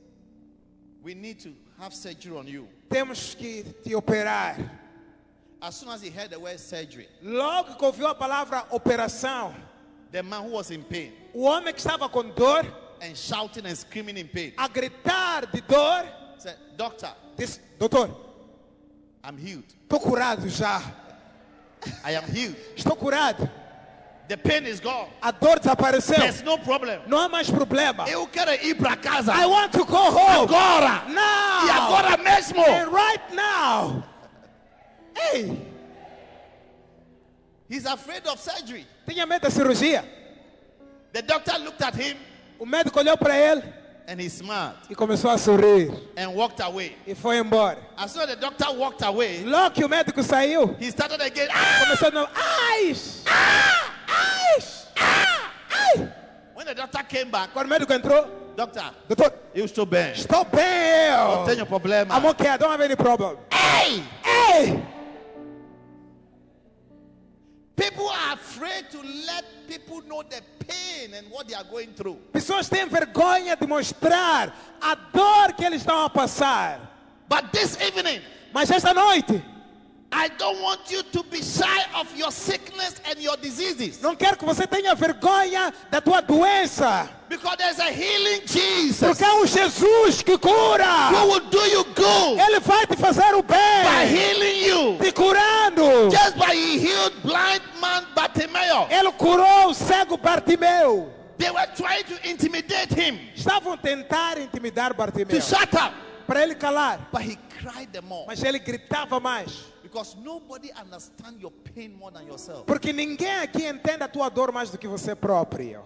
we need to have surgery on you. temos que te operar. As soon as he heard the word surgery, Logo que ouviu a palavra operação, the man who was in pain o homem que estava com dor, and shouting and screaming in pain a gritar de dor, said, doctor, disse: doutor, I'm healed. estou curado já. I am healed. Estou curado. The pain is gone. A dor desapareceu. There's no problem. Não há mais problema. Eu quero ir para casa. I want to go home. Agora. Now. E agora mesmo. And right now. Ei, He's afraid of surgery. tinha medo da cirurgia. The doctor looked at him O médico olhou para ele and he smiled e começou a sorrir. and walked away. E foi embora. As soon as the doctor walked away, Logo que o médico saiu, he started again. "Ah! começou de novo. Ai! Ai! Ai! When the doctor came back, Quando o médico entrou, doctor, doutor, eu estou bem. estou bem. Não tenho problema. I'm okay, I don't have any problem. Hey! Ei! People are afraid to let people know the pain and what they are going through. Pessoas têm vergonha de mostrar a dor que eles estão a passar. But this evening, Mas esta noite, I don't want you to be shy of your sickness and your diseases. não quero que você tenha vergonha da tua doença. Because there's a healing Jesus Porque há um Jesus que cura. who will do you good Ele vai te fazer o by bem, healing you. te curando. Just by he healed blind man Bartimaeus. Ele curou o cego Bartimeu. They were trying to intimidate him Estavam a tentar intimidar to Bartimeu shut up. para ele calar. But he cried the more. Mas ele gritava mais. Because nobody understands your pain more than yourself. Porque ninguém aqui entende a tua dor mais do que você próprio.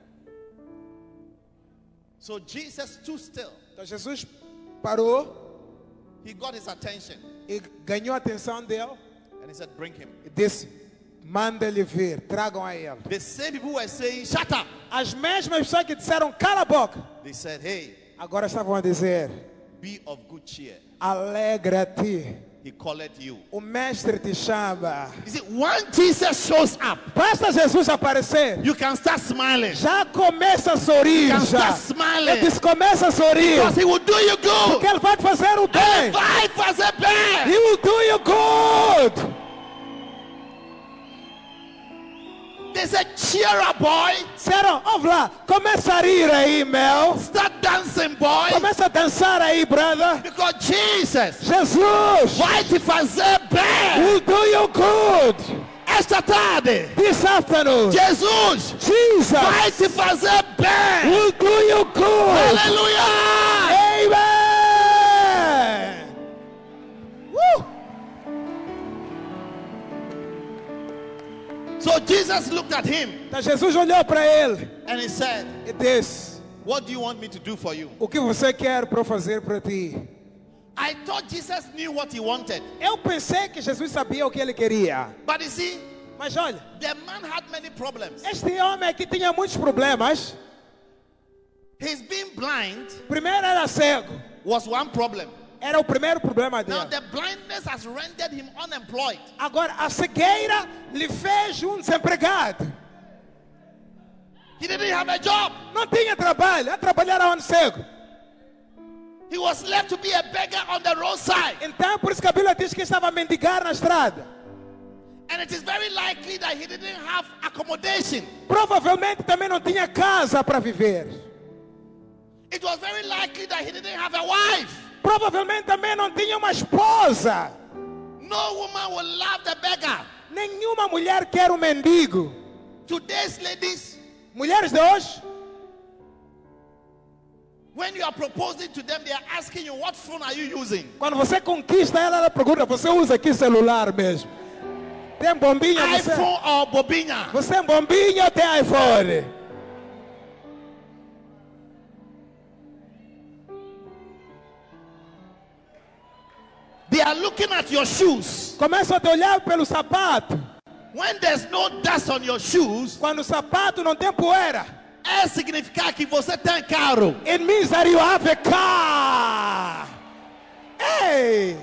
So Jesus stood still. Então Jesus parou He got his attention. e ganhou a atenção dele And he said, bring him. e disse: manda-lhe vir, tragam a ele. The same people were saying, shut up. As mesmas pessoas que disseram cala a boca, They said, hey, agora estavam a dizer: be of good cheer. alegra-te, He called you. o mestre te chama. You see, when Jesus shows up, Basta Jesus aparecer, you can start smiling. já começa a sorrir. You can Já. start smiling. Ele disse: começa a sorrir, Because he will do you porque good. ele vai te fazer o bem. Vai fazer bem. He will do you good. They said, cheer up, boy. Disseram: ouve lá, começa a rir aí, Mel. Start dancing, boy. Começa a dançar aí, brother. Because Jesus Jesus vai te fazer bem. will do you good. Esta tarde, This afternoon, Jesus Jesus vai te fazer bem. will do you good. Aleluia. Amen. Woo. So Jesus looked at him Então Jesus olhou para ele and he said, e disse: what do you want me to do for you? o que você quer para eu fazer para ti? I thought Jesus knew what he wanted. Eu pensei que Jesus sabia o que ele queria. But you see, Mas olha, the man had many problems. este homem aqui tinha muitos problemas. His being blind Primeiro era cego. was one problem. Era o primeiro problema Now dele. the blindness has rendered him unemployed. Agora, a cegueira lhe fez um desempregado. He didn't have a job. Não tinha trabalho. Ia trabalhar onde cego. He was left to be a beggar on the roadside. Então, por isso que a Bíblia diz que estava a mendigar na estrada. And it is very likely that he didn't have accommodation. Provavelmente também não tinha casa para viver. It was very likely that he didn't have a wife. Provavelmente também não tinha uma esposa. No woman will love the beggar. Nenhuma mulher quer um mendigo. Today's ladies, Mulheres de hoje, when you are proposing to them, they are asking you, what phone are you using? quando você conquista ela, ela pergunta: você usa aqui celular mesmo? Tem bombinha? Você, iPhone or bobina? você é bombinha ou tem iPhone? They are looking at your shoes. Começa a te olhar pelo sapato. When there's no dust on your shoes, Quando o sapato não tem poeira, é significar que você tem carro. it means that you have a car. Hey!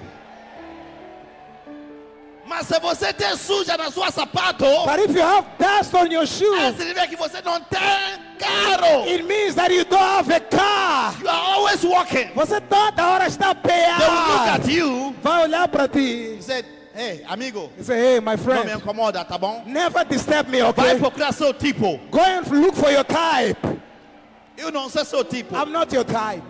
Mas se você tem suja na sua sapato, But if you have dust on your é shoes, significar que você não tem carro. it means that you don't have a car. You are always walking. Você toda hora está They will look at peado. you. Vai olhar para ti. He said, hey, amigo, e say: hey, my não me friend, incomoda, tá bom? never disturb me, Vai okay? procurar seu tipo. Go and look for your type. Eu não sou seu tipo. I'm not your type.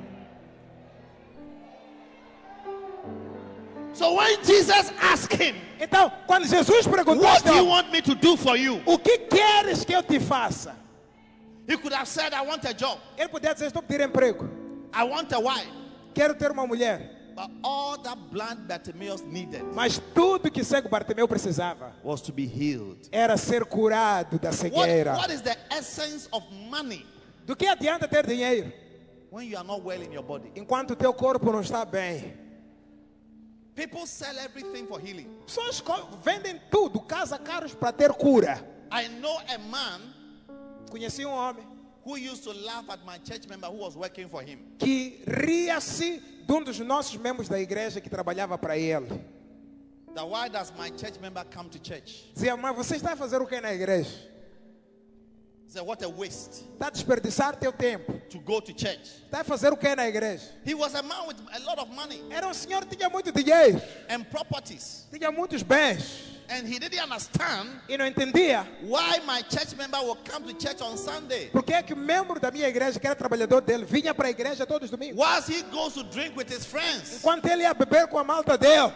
So when Jesus asked him, Então, quando Jesus perguntou: what do you want me to do for you? o que queres que eu te faça? He could have said, I want a job. Ele podia dizer: estou a pedir emprego. I want a wife. Quero ter uma mulher. But all that blind Bartimaeus needed Mas tudo que cego Bartimeu precisava was to be healed. era ser curado da cegueira. What is the essence of money Do que adianta ter dinheiro when you are not well in your body? enquanto o teu corpo não está bem? People sell everything for healing. Pessoas vendem tudo, casa, carros para ter cura. I know a man Conheci homem who used to laugh at my church member who was working for him. que ria-se de um dos nossos membros da igreja que trabalhava para ele. That why does my church member come to church? Dizia, mas você está a fazer o que na igreja? He said, what a waste Está a desperdiçar teu tempo. to go to church. Está a fazer o que na igreja? He was a man with a lot of money Era um senhor que tinha muito dinheiro, and properties. tinha muitos bens And he didn't understand e não entendia why my church member will come to church on Sunday. por que é que o membro da minha igreja, que era trabalhador dele, vinha para a igreja todos os domingos, Whilst he goes to drink with his friends. enquanto ele ia beber com a malta dele.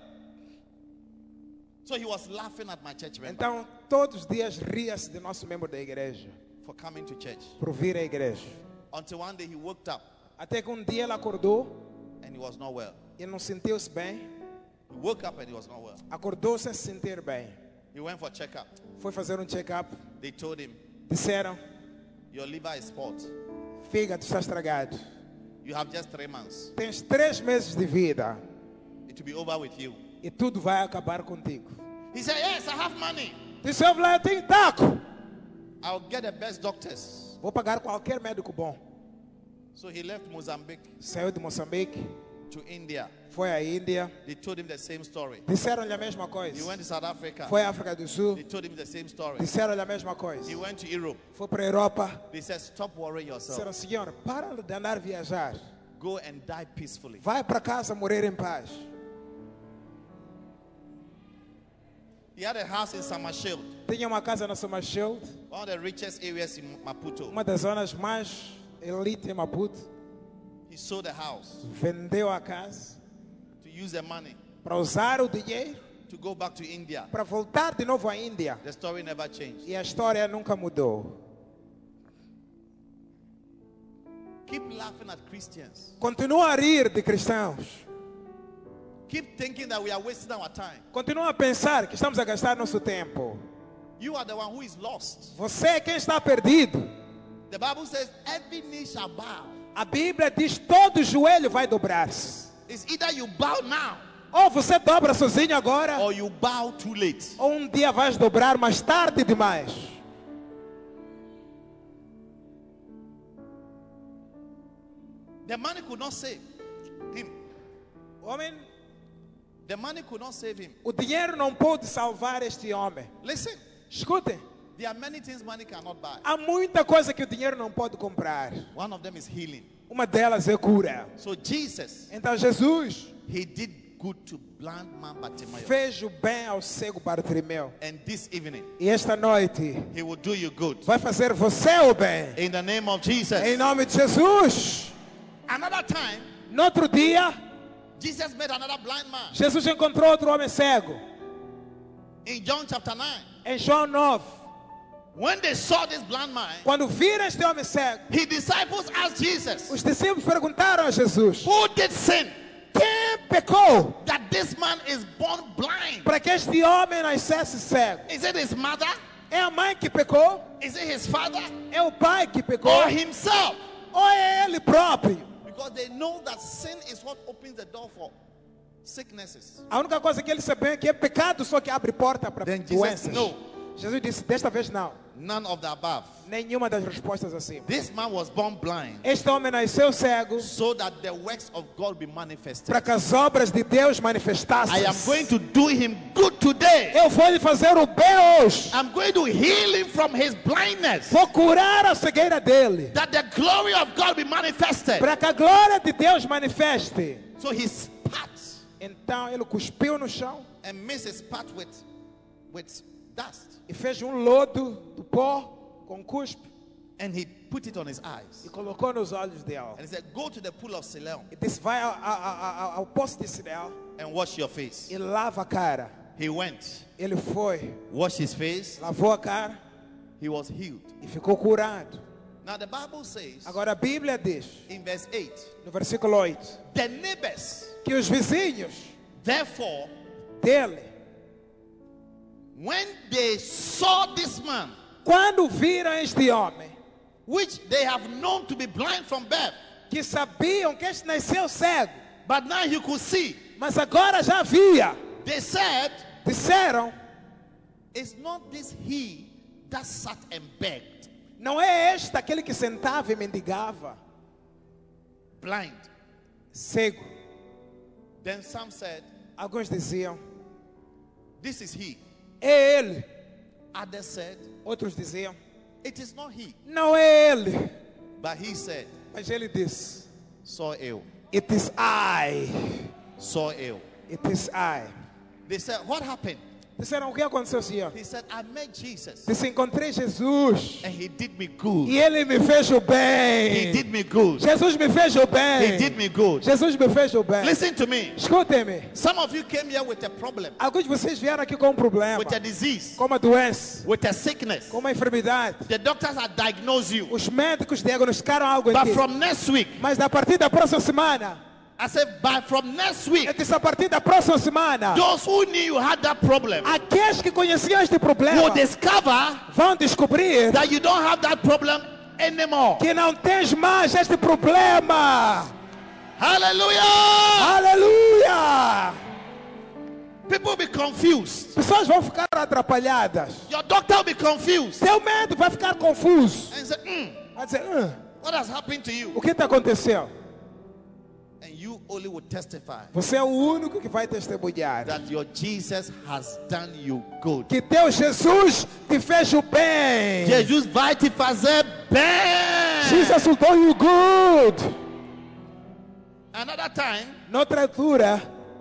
So he was laughing at my church member Então, todos os dias ria-se de nosso membro da igreja for coming to church. por vir à igreja. Until one day he woke up Até que um dia ele acordou and he was not well. e não sentiu-se bem. He woke up and he was not well. Acordou sem se sentir bem. He went for checkup. Foi fazer um check-up. They told him, Disseram, your liver is spoiled. fígado está estragado. You have just 3 months. Tens 3 meses de vida It will be over with you. e tudo vai acabar contigo. He said, yes, I have money. Disse, eu lá, eu tenho taco. I'll get the best doctors. Vou pagar qualquer médico bom. So he left Mozambique Saiu de Moçambique, to India. foi à Índia. They told him the same story. Disseram-lhe a mesma He coisa. went to South Africa. Foi à África do Sul. They told him the same story. Disseram-lhe a mesma coisa. He went to Europe. Foi para a Europa. They said, stop worrying Disseram, yourself. senhor, para de andar a viajar. Go and die peacefully. Vai para casa morrer em paz. He had a house in Samashield, Tinha uma casa na Somacheld, one of the richest areas in Maputo. uma das zonas mais elite em Maputo. He sold the house Vendeu a casa to use the money para usar o dinheiro to go back to India. para voltar de novo à Índia. The story never changed. E a história nunca mudou. Keep laughing at Christians. Continua a rir de cristãos. Keep thinking that we are wasting our time. Continua a pensar que estamos a gastar nosso tempo. You are the one who is lost. Você é quem está perdido. The Bible says every knee shall bow. A Bíblia diz todo joelho vai dobrar-se. It's either you bow now Ou você dobra sozinho agora, or you bow too late. ou um dia vais dobrar mais tarde demais. The money could not save him. Homem, The money could not save him. o dinheiro não pôde salvar este homem. Listen, Escutem, there are many things money cannot buy. há muita coisa que o dinheiro não pode comprar. One of them is healing. Uma delas é cura. So Jesus, Então Jesus he did good to blind man Bartimaeus. fez o bem ao cego Bartimeu. And this evening, E esta noite he will do you good. vai fazer você o bem. In the name of Jesus. Em nome de Jesus. Another time, No outro dia, Jesus met another blind man. Jesus encontrou outro homem cego. In John chapter 9, Em João 9. when they saw this blind man, Quando viram este homem cego, his disciples asked Jesus, os discípulos perguntaram a Jesus: who did sin quem pecou that this man is born blind? para que este homem nascesse cego? Is it his mother? É a mãe que pecou? Is it his father? É o pai que pecou? Or himself? Ou é ele próprio? Because they know that sin is what opens the door for sicknesses. A única coisa que eles sabem é que é pecado, só que abre porta para Then Jesus, doenças. no. Jesus disse: desta vez não. None of the above. Nenhuma das respostas assim. This man was born blind Este homem nasceu cego so that the works of God be manifested. para que as obras de Deus manifestassem. I am going to do him good today. Eu vou lhe fazer o bem hoje. I'm going to heal him from his blindness. Vou curar a cegueira dele. That the glory of God be manifested. Para que a glória de Deus manifeste. So he spat Então ele cuspiu no chão and mixed his spat with dust. e fez um lodo do pó com cuspe And he put it on his eyes. e colocou nos olhos dela. And he said, go to the pool of Siloam E disse: vai ao poço de Siloé and wash your face. e lava a cara. He went, Ele foi, washed his face. lavou a cara He was healed. e ficou curado. Now the Bible says Agora a Bíblia diz, in verse 8, no versículo 8, the neighbors que os vizinhos Therefore, dele, when they saw this man, quando viram este homem, which they have known to be blind from birth, que sabiam que este nasceu cego, but now he could see, mas agora já via, they said, disseram: is not this he that sat and begged? não é este aquele que sentava e mendigava? Blind. Cego. Then some said, Alguns diziam: this is he. é ele. Others said, Outros diziam: it is not he. não é ele. But he said, Mas ele disse: sou eu. it is I. Sou eu. It is I. They said, what happened? Disseram: o que aconteceu, Senhor? He said, I met Jesus Disse: encontrei Jesus and he did me good. e ele me fez o He bem. did me good. Jesus me fez o He bem. did me good. Jesus me fez o bem. Listen to me. Escutem-me. Some of you came here with a problem, Alguns de vocês vieram aqui com um problema, with a disease, com uma doença, with a sickness. com uma enfermidade. The doctors have diagnosed you. Os médicos diagnosticaram algo em But ti. from next week, Mas a partir da próxima semana, I said, but from next week, eu disse: a partir da próxima semana, those who knew you had that problem aqueles que conheciam este problema will discover vão descobrir that you don't have that problem anymore. que não tens mais este problema. Hallelujah! Aleluia! People will be confused. Pessoas vão ficar atrapalhadas. Your doctor will be confused Seu médico vai ficar confuso. and say, Vai dizer: what has happened to you? o que está acontecendo? And you only will testify Você é o único que vai testemunhar that your Jesus has done you good. que teu Jesus te fez o bem. Jesus vai te fazer bem. Jesus will do you good. Another time, Noutra altura,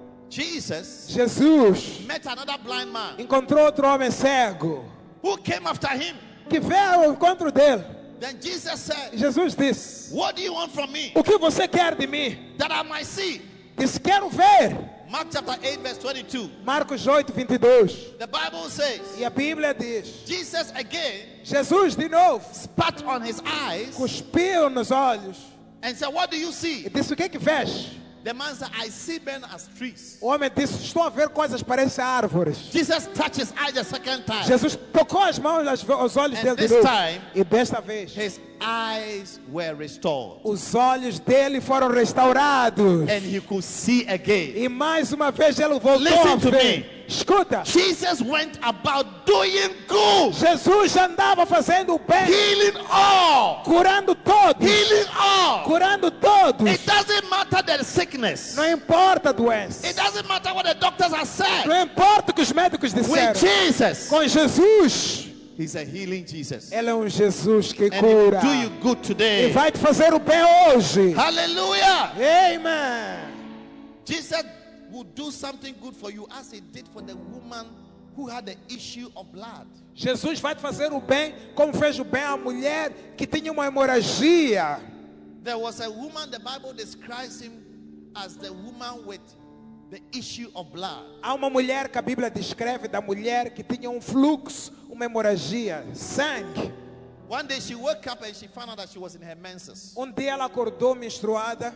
Jesus Jesus met another blind man encontrou outro homem cego who came after him. que veio ao encontro dele. Then Jesus said, Jesus disse: what do you want from me? o que você quer de mim? That I might see. Disse: quero ver. Mark chapter 8 verse 22. Marcos 8:22. The Bible says, E a Bíblia diz: Jesus again Jesus de novo spat on his eyes cuspiu nos olhos and said, what do you e see? disse: o que é que vês? The man said, I see men as trees. O homem disse: estou a ver coisas parecem árvores. Jesus touched his eyes the second time. Jesus tocou as mãos aos olhos And dele de this novo. time, E desta vez his eyes were restored. os olhos dele foram restaurados. And he could see again. E mais uma vez ele voltou Listen a to ver. me. Escuta, Jesus went about doing good, Jesus andava fazendo o bem, healing all, curando todos, healing all. curando todos. It doesn't matter the sickness. Não importa a doença, It doesn't matter what the doctors have said. não importa o que os médicos With disseram. Jesus, Com Jesus, he's a healing Jesus. ele é um Jesus que And cura he'll do you good e today. vai te fazer o bem hoje. Hallelujah. Amen. Jesus will do something good for you as he did for the woman who had the issue of blood. Jesus vai te fazer o bem como fez o bem à mulher que tinha uma hemorragia. There was a woman, the Bible describes him as the woman with the issue of blood. Há uma mulher que a Bíblia descreve da mulher que tinha um fluxo, uma hemorragia, sangue. One day she woke up and she found out that she was in her menses. Dia ela acordou menstruada.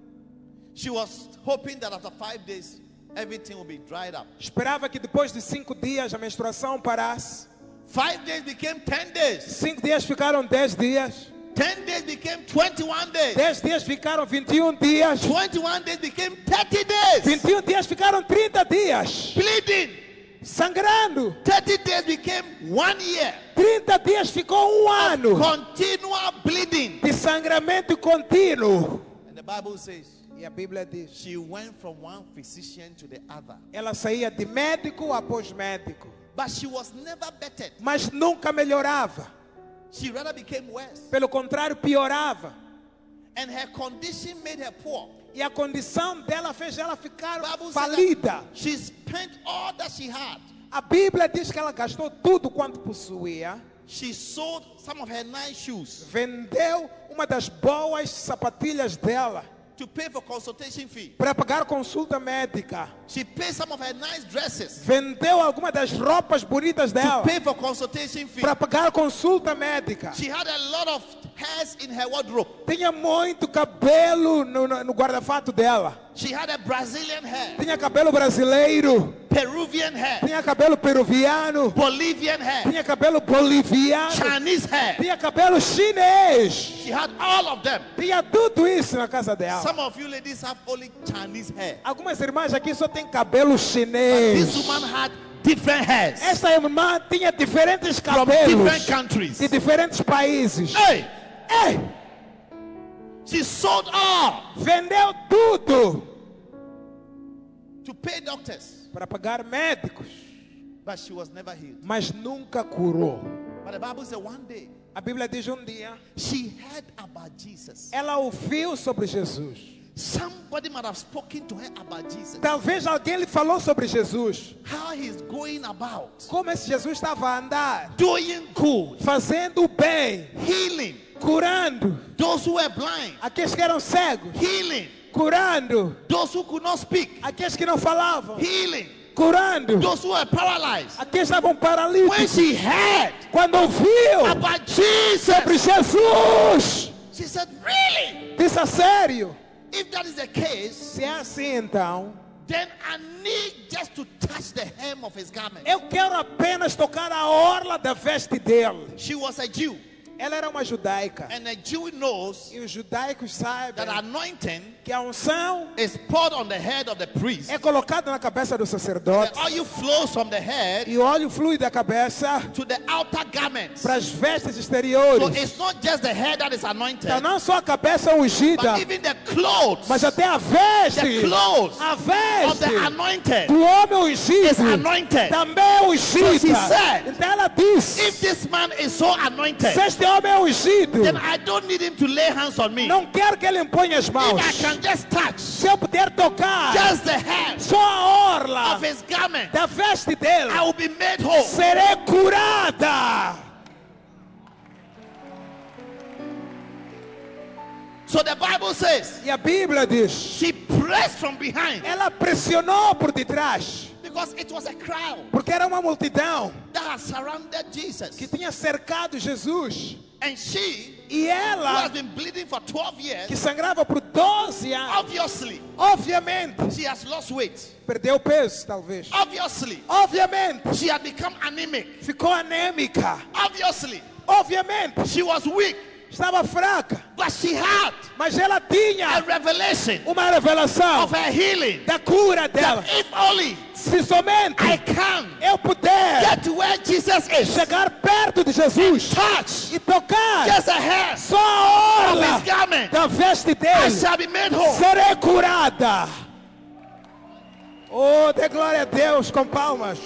She was hoping that after 5 days everything will be dried up. Esperava que depois de 5 dias a menstruação parasse. 5 days became 10 days. 5 dias ficaram 10 dias. 10 days became 21 days. 10 dias ficaram 21 dias. 21 days became 30 days. 21 dias ficaram 30 dias. Bleeding. Sangrando. 30 days became 1 year. 30 dias ficou ano. Continual bleeding. De sangramento contínuo. And the Bible says, E a Bíblia diz: she went from one physician to the other. ela saía de médico após médico, But she was never bettered. mas nunca melhorava. She rather became worse. Pelo contrário, piorava. And her condition made her poor. E a condição dela fez ela ficar The Bible said falida. that she spent all that she had. A Bíblia diz que ela gastou tudo quanto possuía. She sold some of her nice shoes Vendeu uma das boas sapatilhas dela to pay for consultation fee. para pagar consulta médica. She paid some of her nice dresses Vendeu algumas das roupas bonitas to dela pay for consultation fee. para pagar consulta médica. She had a lot of hairs in her wardrobe. Tinha muito cabelo no guarda-fato dela. She had a Brazilian hair, tinha cabelo brasileiro, Peruvian hair, tinha cabelo peruviano, Bolivian hair, tinha cabelo boliviano, Chinese hair. tinha cabelo chinês. She had all of them. Tinha tudo isso na casa dela. Some of you ladies have only Chinese hair. Algumas irmãs aqui só tem cabelo But chinês. this woman had different hairs Essa irmã tinha diferentes from cabelos different countries. de diferentes países. Hey, Ei, she sold all vendeu tudo to pay doctors, para pagar médicos, but she was never healed. mas nunca curou. But the Bible says one day A Bíblia diz dia, she heard about Jesus. ela ouviu sobre Jesus. Somebody might have spoken to her about Jesus. Talvez alguém lhe falou sobre Jesus. How he's going about Como esse Jesus estava a andar, doing good, fazendo o bem, healing curando those who were blind, aqueles que eram cegos, healing curando those who could not speak, aqueles que não falavam, healing curando those who were paralyzed. aqueles que estavam When paralíticos. she heard Quando ouviu about Jesus, sobre Jesus, she said, really? disse a sério. If that is the case, Se é assim, então, then I need just to touch the hem of his garment. eu quero apenas tocar a orla da veste dele. She was a Jew, Ela era uma judaica. and a Jew knows E os judaicos sabem that anointing que a unção is poured on the head of the priest. é colocada na cabeça do The sacerdote. oil flows from the head E o óleo flui da cabeça to the outer garments. para as vestes So exteriores. it's not just the head that is anointed, Então não só a cabeça ungida, but even the clothes, mas até a veste. the clothes A of veste the anointed do homem is ungido anointed. também é ungida. So she said, Então ela disse: If this man is so anointed, se este homem é ungido, then I don't need him to lay hands on me. não quero que ele imponha as mãos. If I can just touch Se eu puder tocar just the hem só a orla of his garment, da veste dele, I will be made whole. serei curada. So the Bible says E a Bíblia diz: she pressed from behind ela pressionou por detrás, because it was a crowd porque era uma multidão that had surrounded Jesus. que tinha cercado Jesus. And she, E who has ela, been bleeding for 12 years, que sangrava por 12 anos, obviously obviamente she has lost weight. perdeu peso, talvez. Obviously Obviamente she had become anemic. ficou anêmica. Obviously Obviamente she was weak, estava fraca. but she had Mas ela a tinha revelation uma revelação of her healing. da cura dela. That if only Se somente I can eu puder get to where Jesus is, chegar perto de Jesus touch e tocar just a hair só a of orla his garment, da veste I dele, shall be made whole. serei curada. Oh, dê glória a Deus com palmas.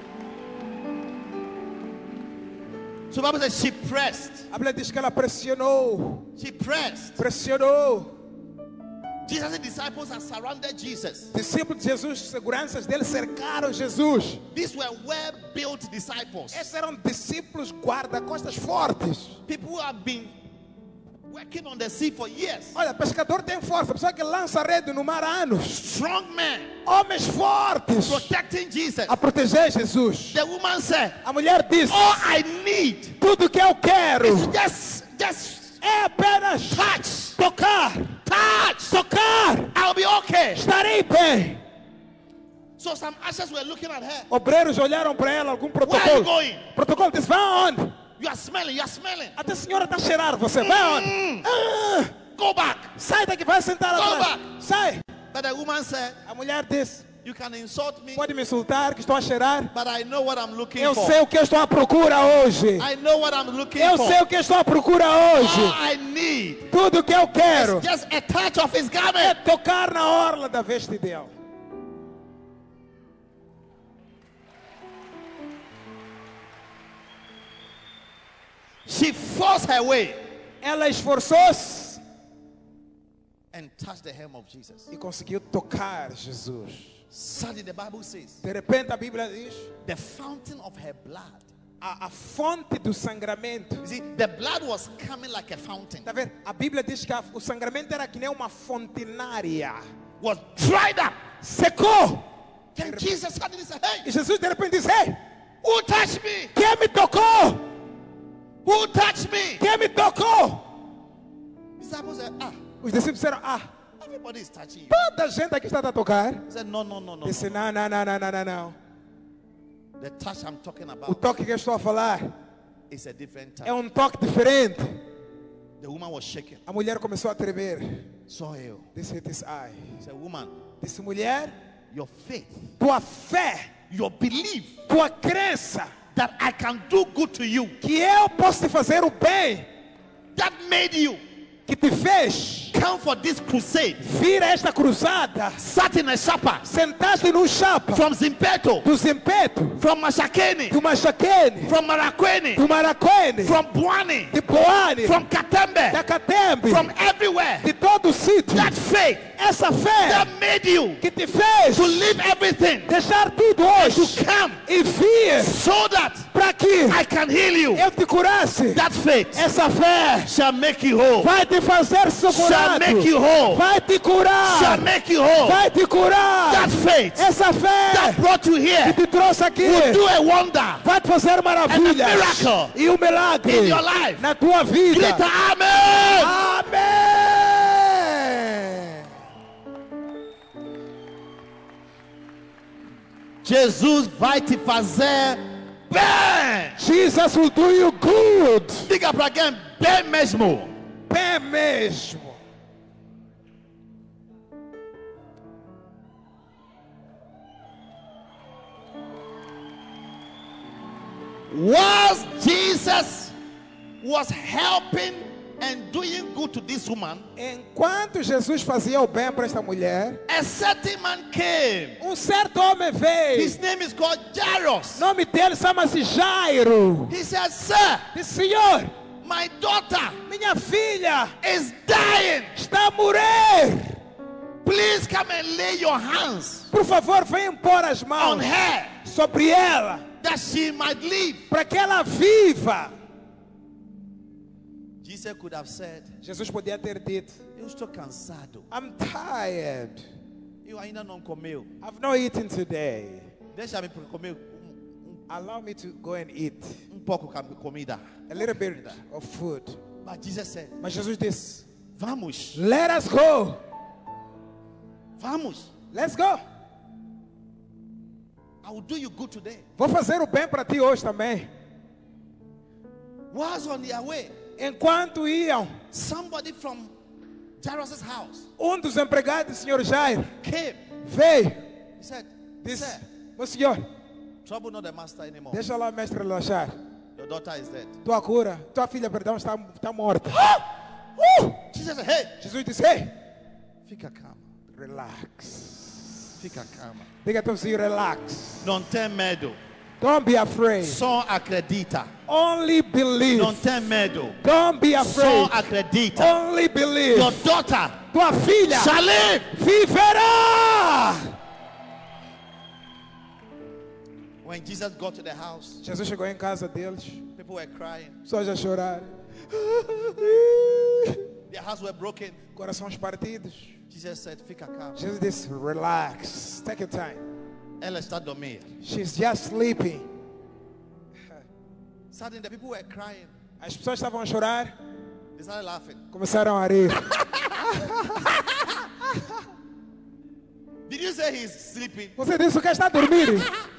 So the Bible says she pressed. A Bíblia diz que ela pressionou, She pressed. pressionou. Jesus' disciples had surrounded Jesus. Discípulos de Jesus, seguranças dele cercaram Jesus. These were well-built disciples. Esses eram discípulos guarda-costas fortes. People who have been working on the sea for years. Olha, pescador tem força, pessoa que lança rede no mar há anos. Strong men Homens fortes protecting Jesus. a proteger Jesus. The woman said, A mulher disse: all I need tudo que eu quero is to just é apenas touch. tocar, tocar, I'll be okay. estarei bem. So some ushers were looking at her. Obreiros olharam para ela, algum Where are you protocolo. going? Protocolo disse: vai aonde? You are smelling. You are smelling. Até a senhora está a cheirar, você vai aonde? Ah, Go back. sai daqui, vai sentar Go atrás. back. Sai. But the woman said, A mulher disse: you can insult me, pode me insultar que estou a cheirar. but I know what I'm looking Eu for. sei o que eu estou à procura hoje. I know what I'm looking Eu for. sei o que eu estou à procura All hoje. I need Tudo que eu quero is just a touch of his é garment. tocar na orla da veste dele. She forced her way Ela esforçou-se and touched the hem of Jesus. e conseguiu tocar Jesus. Suddenly the Bible says, De repente a Bíblia diz: the fountain of her blood. a fonte do sangramento. You see, the blood was coming like a fountain. Tá vendo? A Bíblia diz que o sangramento era que nem uma fontenária. Was dried up. Secou. Then Jesus suddenly said, hey, E Jesus de repente disse: ei, who touched me? quem me tocou? Who touched me? Quem me tocou? Disciples said, Os discípulos disseram: Everybody is touching you. Toda a gente aqui está a tocar. He said, no. Disse, não. The touch I'm talking O about toque que eu estou a falar is a different touch. é um toque diferente. The woman was shaking. A mulher começou a tremer. Saw you. Disse, it is I. He said, woman, Disse, mulher, your faith, tua fé, your belief tua crença that I can do good to you, que eu posso te fazer o bem, that made you que te fez come for this crusade, vir a esta cruzada, sat in a chapa sentaste num chapa from Zimpeto, do Zimpeto, from Mashakeni, do Machaquene, from Marakwene, do Maraquene, from Buani, de Boane, from Katembe, da Catembe, from everywhere. de todo o sítio. That faith Essa fé that made you que te fez to leave everything deixar tudo hoje to come e vir so that para que I can heal you. eu te curasse. That faith Essa fé shall make you whole. vai te fazer Shall curado, make you whole. vai te curar, Shall make you whole. vai te curar. That faith Essa fé that brought you here que te trouxe aqui will do a wonder vai te fazer maravilhas and a miracle e um milagre in your life. na tua vida. Grita Amen. Amém. Jesus vai te fazer bem. Jesus will do you good. Diga para alguém, bem mesmo. Bem mesmo. Was Jesus was helping and doing good to this woman, Enquanto Jesus fazia o bem para esta mulher, a certain man came. certo homem veio. His name is called Jairus. O nome dele chama-se Jairo. He said, sir, Disse, Senhor, my daughter minha filha is dying. está a morrer. Please come and lay your hands Por favor, venha impor as on mãos her sobre ela, that she might live. para que ela viva. Jesus could have said, Jesus podia ter dito, eu estou cansado. I'm tired. Eu ainda não comeu. I've not eaten today. Deixa-me comer Allow me to go and eat pouco comida. a little bit of food. But Jesus said, Mas Jesus disse, vamos, let us go. vamos. Let's go. I will do you good today. Vou fazer o bem para ti hoje também. Was on their way. Enquanto iam, Somebody from Jairus' house dos empregados do senhor Jairo came. veio. He said, Disse, sir, meu senhor, trouble not the master anymore. deixa lá o mestre relaxar. Your daughter is dead. Tua filha, perdão, está morta. Jesus said, hey, Jesus disse, hey, fica calma. relax. Fica calma. Diga a teu filho, relax. Não tem medo. Don't be afraid. Só acredita. Only believe. Não tem medo. Don't be Só afraid. acredita. Only believe. Your daughter Tua filha shall live. viverá. When Jesus got to the house, Jesus chegou em casa deles. people were crying. Pessoas a chorar. Their hearts were broken. Corações partidos. Jesus said, fica calma. Jesus disse, relax. Take your time. Ela está a dormir. She's just sleeping. Suddenly the people were crying. As pessoas estavam a chorar. They started laughing. Começaram a rir. Did you say he's sleeping? Você disse que está a dormir.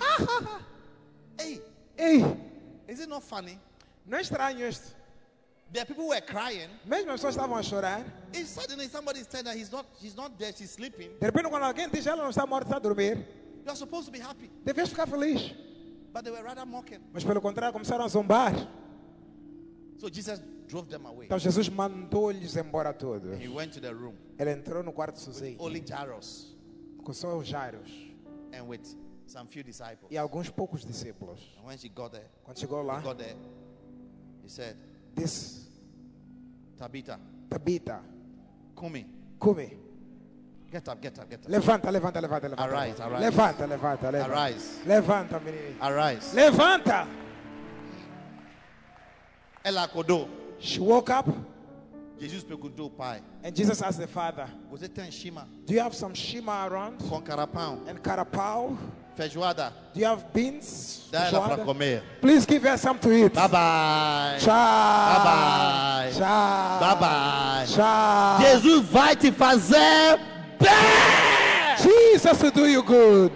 Hey, Ei, is it not funny? não é estranho isto? The people were crying. Mesmo as pessoas estavam a chorar. If suddenly somebody said that she's not there, she's sleeping, De repente, quando alguém diz ela não está morta, está a dormir, you are supposed to be happy. devias ficar feliz. But they were rather mocking. Mas pelo contrário, começaram a zombar. So Jesus drove them away. Então Jesus mandou-lhes embora todos. He went to the room. Ele entrou no quarto sozinho, Only Jairus com só os Jairos and with some few disciples. e alguns poucos discípulos. And when she got there, Quando chegou lá, he said, disse, Tabitha, Tabita, come. come. Get up, get up, get up. Levanta, levanta, levanta, levanta. Arise, arise. Levanta, levanta, levanta. Arise. Levanta, menino. Arise. Levanta. Ela acordou. She woke up Jesus perguntou, pai, and Jesus asked the father, você tem shima do you have some shima around? com carapão, And carapau? feijoada? Do you have beans? Dá ela para Feijoada? comer. Please give her some to eat. Bye bye. Tchau. Bye bye. Tchau. Bye bye. Já. Jesus vai te fazer bem. Jesus will do you good.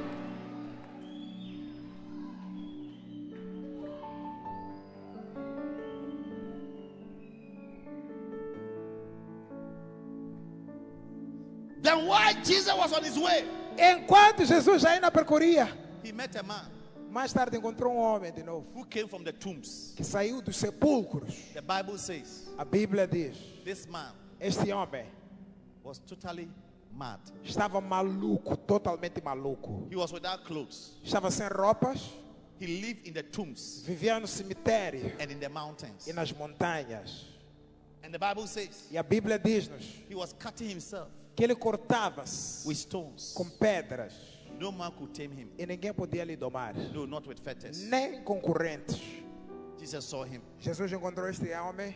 Then while Jesus was on his way, Enquanto Jesus ainda percorria, he met a man mais tarde encontrou homem de novo, who came from the tombs. que saiu dos sepulcros. The Bible says A Bíblia diz, this man este homem was totally mad. estava maluco, totalmente maluco. He was without clothes. Estava sem roupas, He lived in the tombs vivia no cemitério and in the mountains. e nas montanhas. And the Bible says E a Bíblia diz-nos he was cutting himself que ele cortava-se with stones. com pedras No man could tame him. e ninguém podia lhe domar, No, not with fetters. nem concorrentes. Jesus saw him. Jesus encontrou este homem,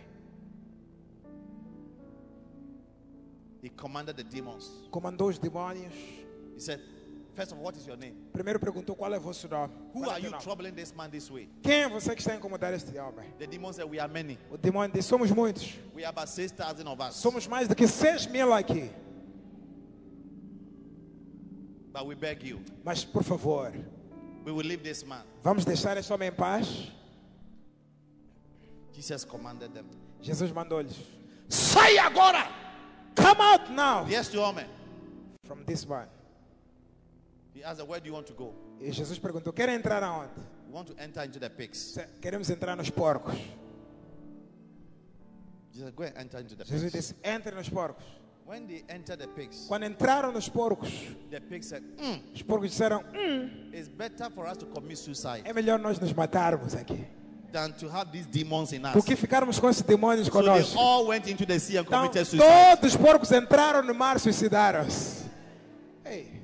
He commanded the demons. comandou os demônios. He said, first of all, what is your name? Primeiro perguntou qual é o vosso nome. Who Qual é are teu you nome? troubling this man this way? Quem é você que está a incomodar este homem? The demons said, we are many. O demônio disse, somos muitos. We are about 6,000 of us. Somos mais do que 6.000 aqui. But we beg you, Mas, por favor, we will leave this man. vamos deixar este homem em paz? Jesus commanded them. Jesus mandou-lhes, Sai agora! come out now Yes, homem. from this man. He asked, where do you want to go? E Jesus perguntou, querem entrar aonde? We want to enter into the pigs. Queremos entrar nos porcos. Jesus said, go and enter into the Jesus pigs. disse, entre nos porcos. When they entered the pigs, Quando entraram nos porcos, the pigs said, os porcos disseram, it's better for us to commit suicide é melhor nós nos matarmos aqui than to have these demons in us. do que ficarmos com esses demônios So they conosco. all went into the sea and Então, committed suicide. todos os porcos entraram no mar e suicidaram-se. Ei,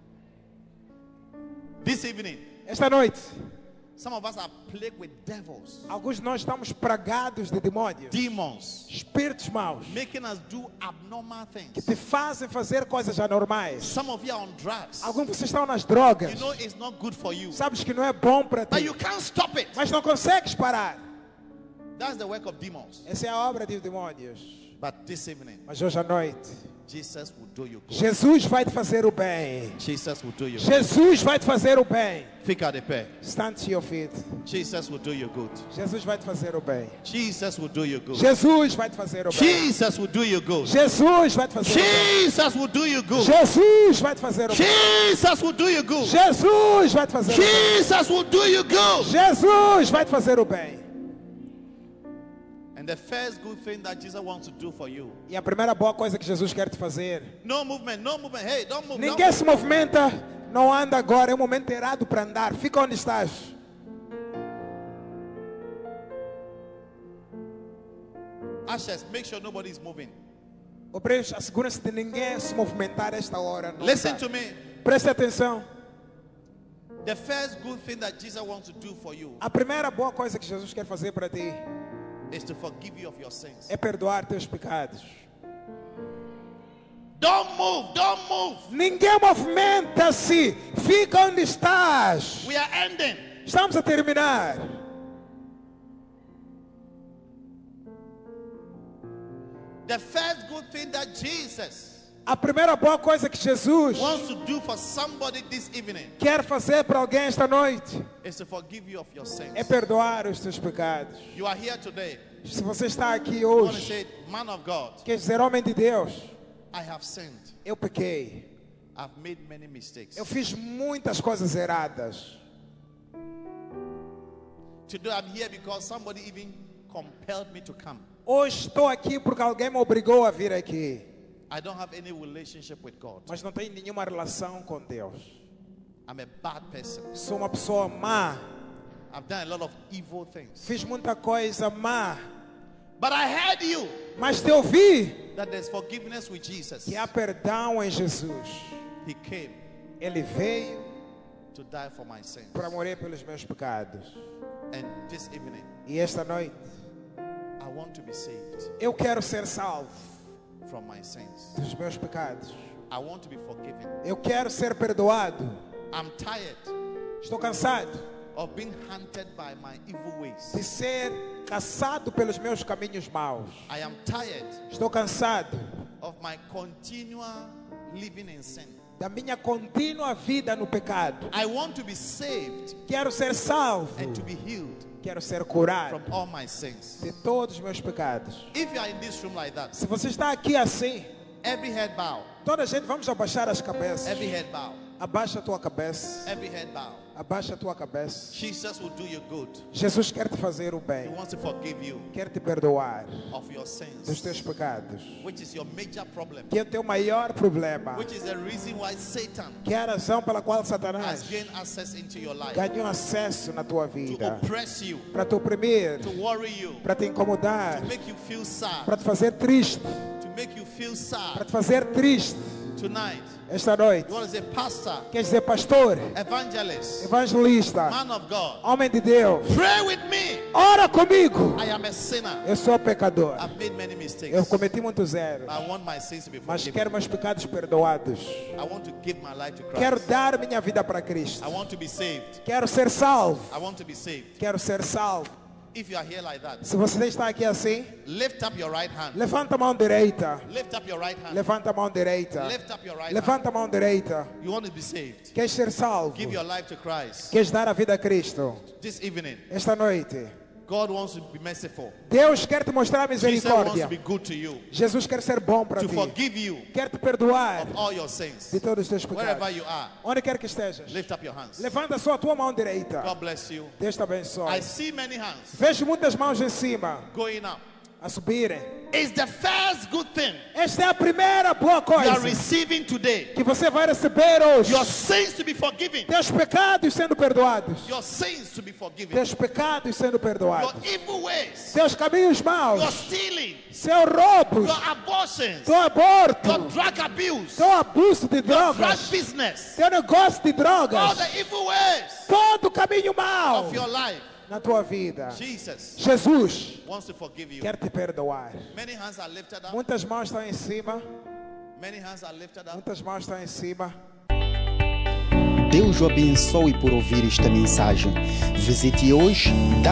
This evening, esta noite, some of us are plagued with devils, alguns de nós estamos pragados de demônios, demons, espíritos maus, making us do abnormal que things. te fazem fazer coisas anormais. Some of you are on drugs. Alguns de vocês estão nas drogas. You know it's not good for you, Sabes que não é bom para but ti, you can't stop it. mas não consegues parar. That's the work of demons. Essa é a obra dos demônios. But this evening, Mas hoje à noite, Jesus will do you good. Jesus vai te fazer o bem. Jesus will do you good. Jesus vai te fazer o bem. Fica de pé. Stand to your feet. Jesus will do you good. Jesus vai te fazer o bem. Jesus will do you good. Jesus vai te fazer o bem. Jesus will do you good. Jesus vai te fazer o bem. Jesus will do you good. Jesus vai te fazer o bem. Jesus will do you good. Jesus vai te fazer o bem. Jesus will do you good. Jesus vai te fazer o bem. And the first good thing that Jesus wants to do for you. E a primeira boa coisa que Jesus quer te fazer. No movement, no movement. Hey, don't move. Ninguém se movimenta, não anda agora, é um momento errado para andar. Fica onde estás. Ushers, make sure nobody is moving. Obreiros, assegura-se de ninguém se movimentar esta hora. Não Listen está. to me. Preste atenção. The first good thing that Jesus wants to do for you A primeira boa coisa que Jesus quer fazer para ti is to forgive you of your sins. é perdoar teus pecados. Don't move, don't move. Ninguém movimenta-se. Fica onde estás. We are ending. Estamos a terminar. The first good thing that Jesus A primeira boa coisa que Jesus wants to do for somebody this evening quer fazer para alguém esta noite is to forgive you of your sins. é perdoar os teus pecados. You are here today. Se você está aqui You want to hoje, say, man of God, quer dizer, homem de Deus, I have sinned. eu pequei. I've made many mistakes. Eu fiz muitas coisas erradas. Today I'm here because somebody even compelled me to come. Hoje estou aqui porque alguém me obrigou a vir aqui. I don't have any relationship with God. Mas não tenho nenhuma relação com Deus. I'm a bad person. Sou uma pessoa má. I've done a lot of evil things. Fiz muita coisa má. But I heard you Mas te ouvi that there's forgiveness with Jesus. que há perdão em Jesus. He came Ele veio to die for my sins. para morrer pelos meus pecados. And this evening, E esta noite, I want to be saved eu quero ser salvo from my sins. dos meus pecados. I want to be forgiven. Eu quero ser perdoado. I'm tired Estou cansado of being hunted by my evil ways. de ser caçado pelos meus caminhos maus. I am tired Estou cansado of my continual living in sin. da minha contínua vida no pecado. I want to be saved Quero ser salvo. and to be healed Quero ser curado from all my sins. de todos os meus pecados. If you are in this room like that, Se você está aqui assim, every head bow, toda a gente vamos abaixar as cabeças. every head bow, Abaixa a tua cabeça. every head bow. Abaixa a tua cabeça. Jesus will do you good. Jesus quer te fazer o He bem. wants to forgive you Quer te perdoar of your dos sins, teus pecados. which is your major problem, Que é o teu maior problema. which is the reason why Satan Que é a razão pela qual has Satanás gained access into your life, ganhou acesso na tua to vida. oppress you, Para te oprimir. to worry you, Para te incomodar. to make you feel sad, Para te fazer triste. to make you feel Para sad. te fazer triste. Tonight, Esta noite. you want to say, Pastor, Quer dizer, pastor, evangelist, evangelista, man of God, homem de Deus, pray with me. ora comigo. I am a sinner. Eu sou pecador. I've made many mistakes. Eu cometi muitos erros. I want my sins to be Mas forgiven. quero meus pecados perdoados. I want to give my life to Quero Christ. dar minha vida para Cristo. I want to be saved. Quero ser salvo. I want to be saved. Quero ser salvo. If you are here like that, Se você está aqui assim, lift up your right hand. levanta a mão direita. Lift up your right hand. Levanta a mão direita. Lift up your right hand. Levanta a mão direita. You want to be saved. Queres ser salvo? Give your life to Christ. Queres dar a vida a Cristo? This evening, Esta noite, God wants to be merciful. Deus quer te mostrar Jesus wants misericórdia. to be good to you, Jesus quer ser bom para to ti. forgive you Quer te perdoar of all your sins. de todos os teus Wherever pecados. you are, Onde quer que estejas, lift up your hands. levanta só a tua mão direita. God bless you. Deus te I abençoe. see many hands Vejo muitas mãos em cima going up. a subirem. It's the first good thing Esta é a primeira boa you are coisa receiving today. que você vai receber hoje. Your sins to be forgiven. Teus pecados sendo perdoados. Your sins to be forgiven. Teus pecados sendo Your perdoados. evil ways. Teus caminhos Your maus. stealing. Seus roubos. Your abortions. Teu aborto. Your drug abuse. Teu abuso de Your drug drogas. business. Teu negócio de All drogas. the evil ways Todo o caminho mau of your life. na tua vida. Jesus Jesus wants to forgive you. quer te perdoar. Many hands are lifted up. Muitas mãos estão em cima. Many hands are lifted up. Muitas mãos estão em cima. Deus o abençoe por ouvir esta mensagem. Visite hoje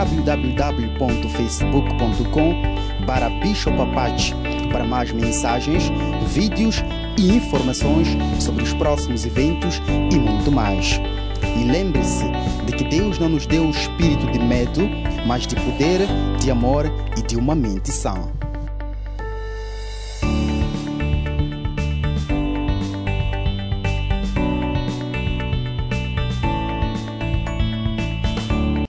www.facebook.com/Bishop Apache para mais mensagens, vídeos e informações sobre os próximos eventos e muito mais. E lembre-se de que Deus não nos deu o espírito de medo, mas de poder, de amor e de uma mente sã.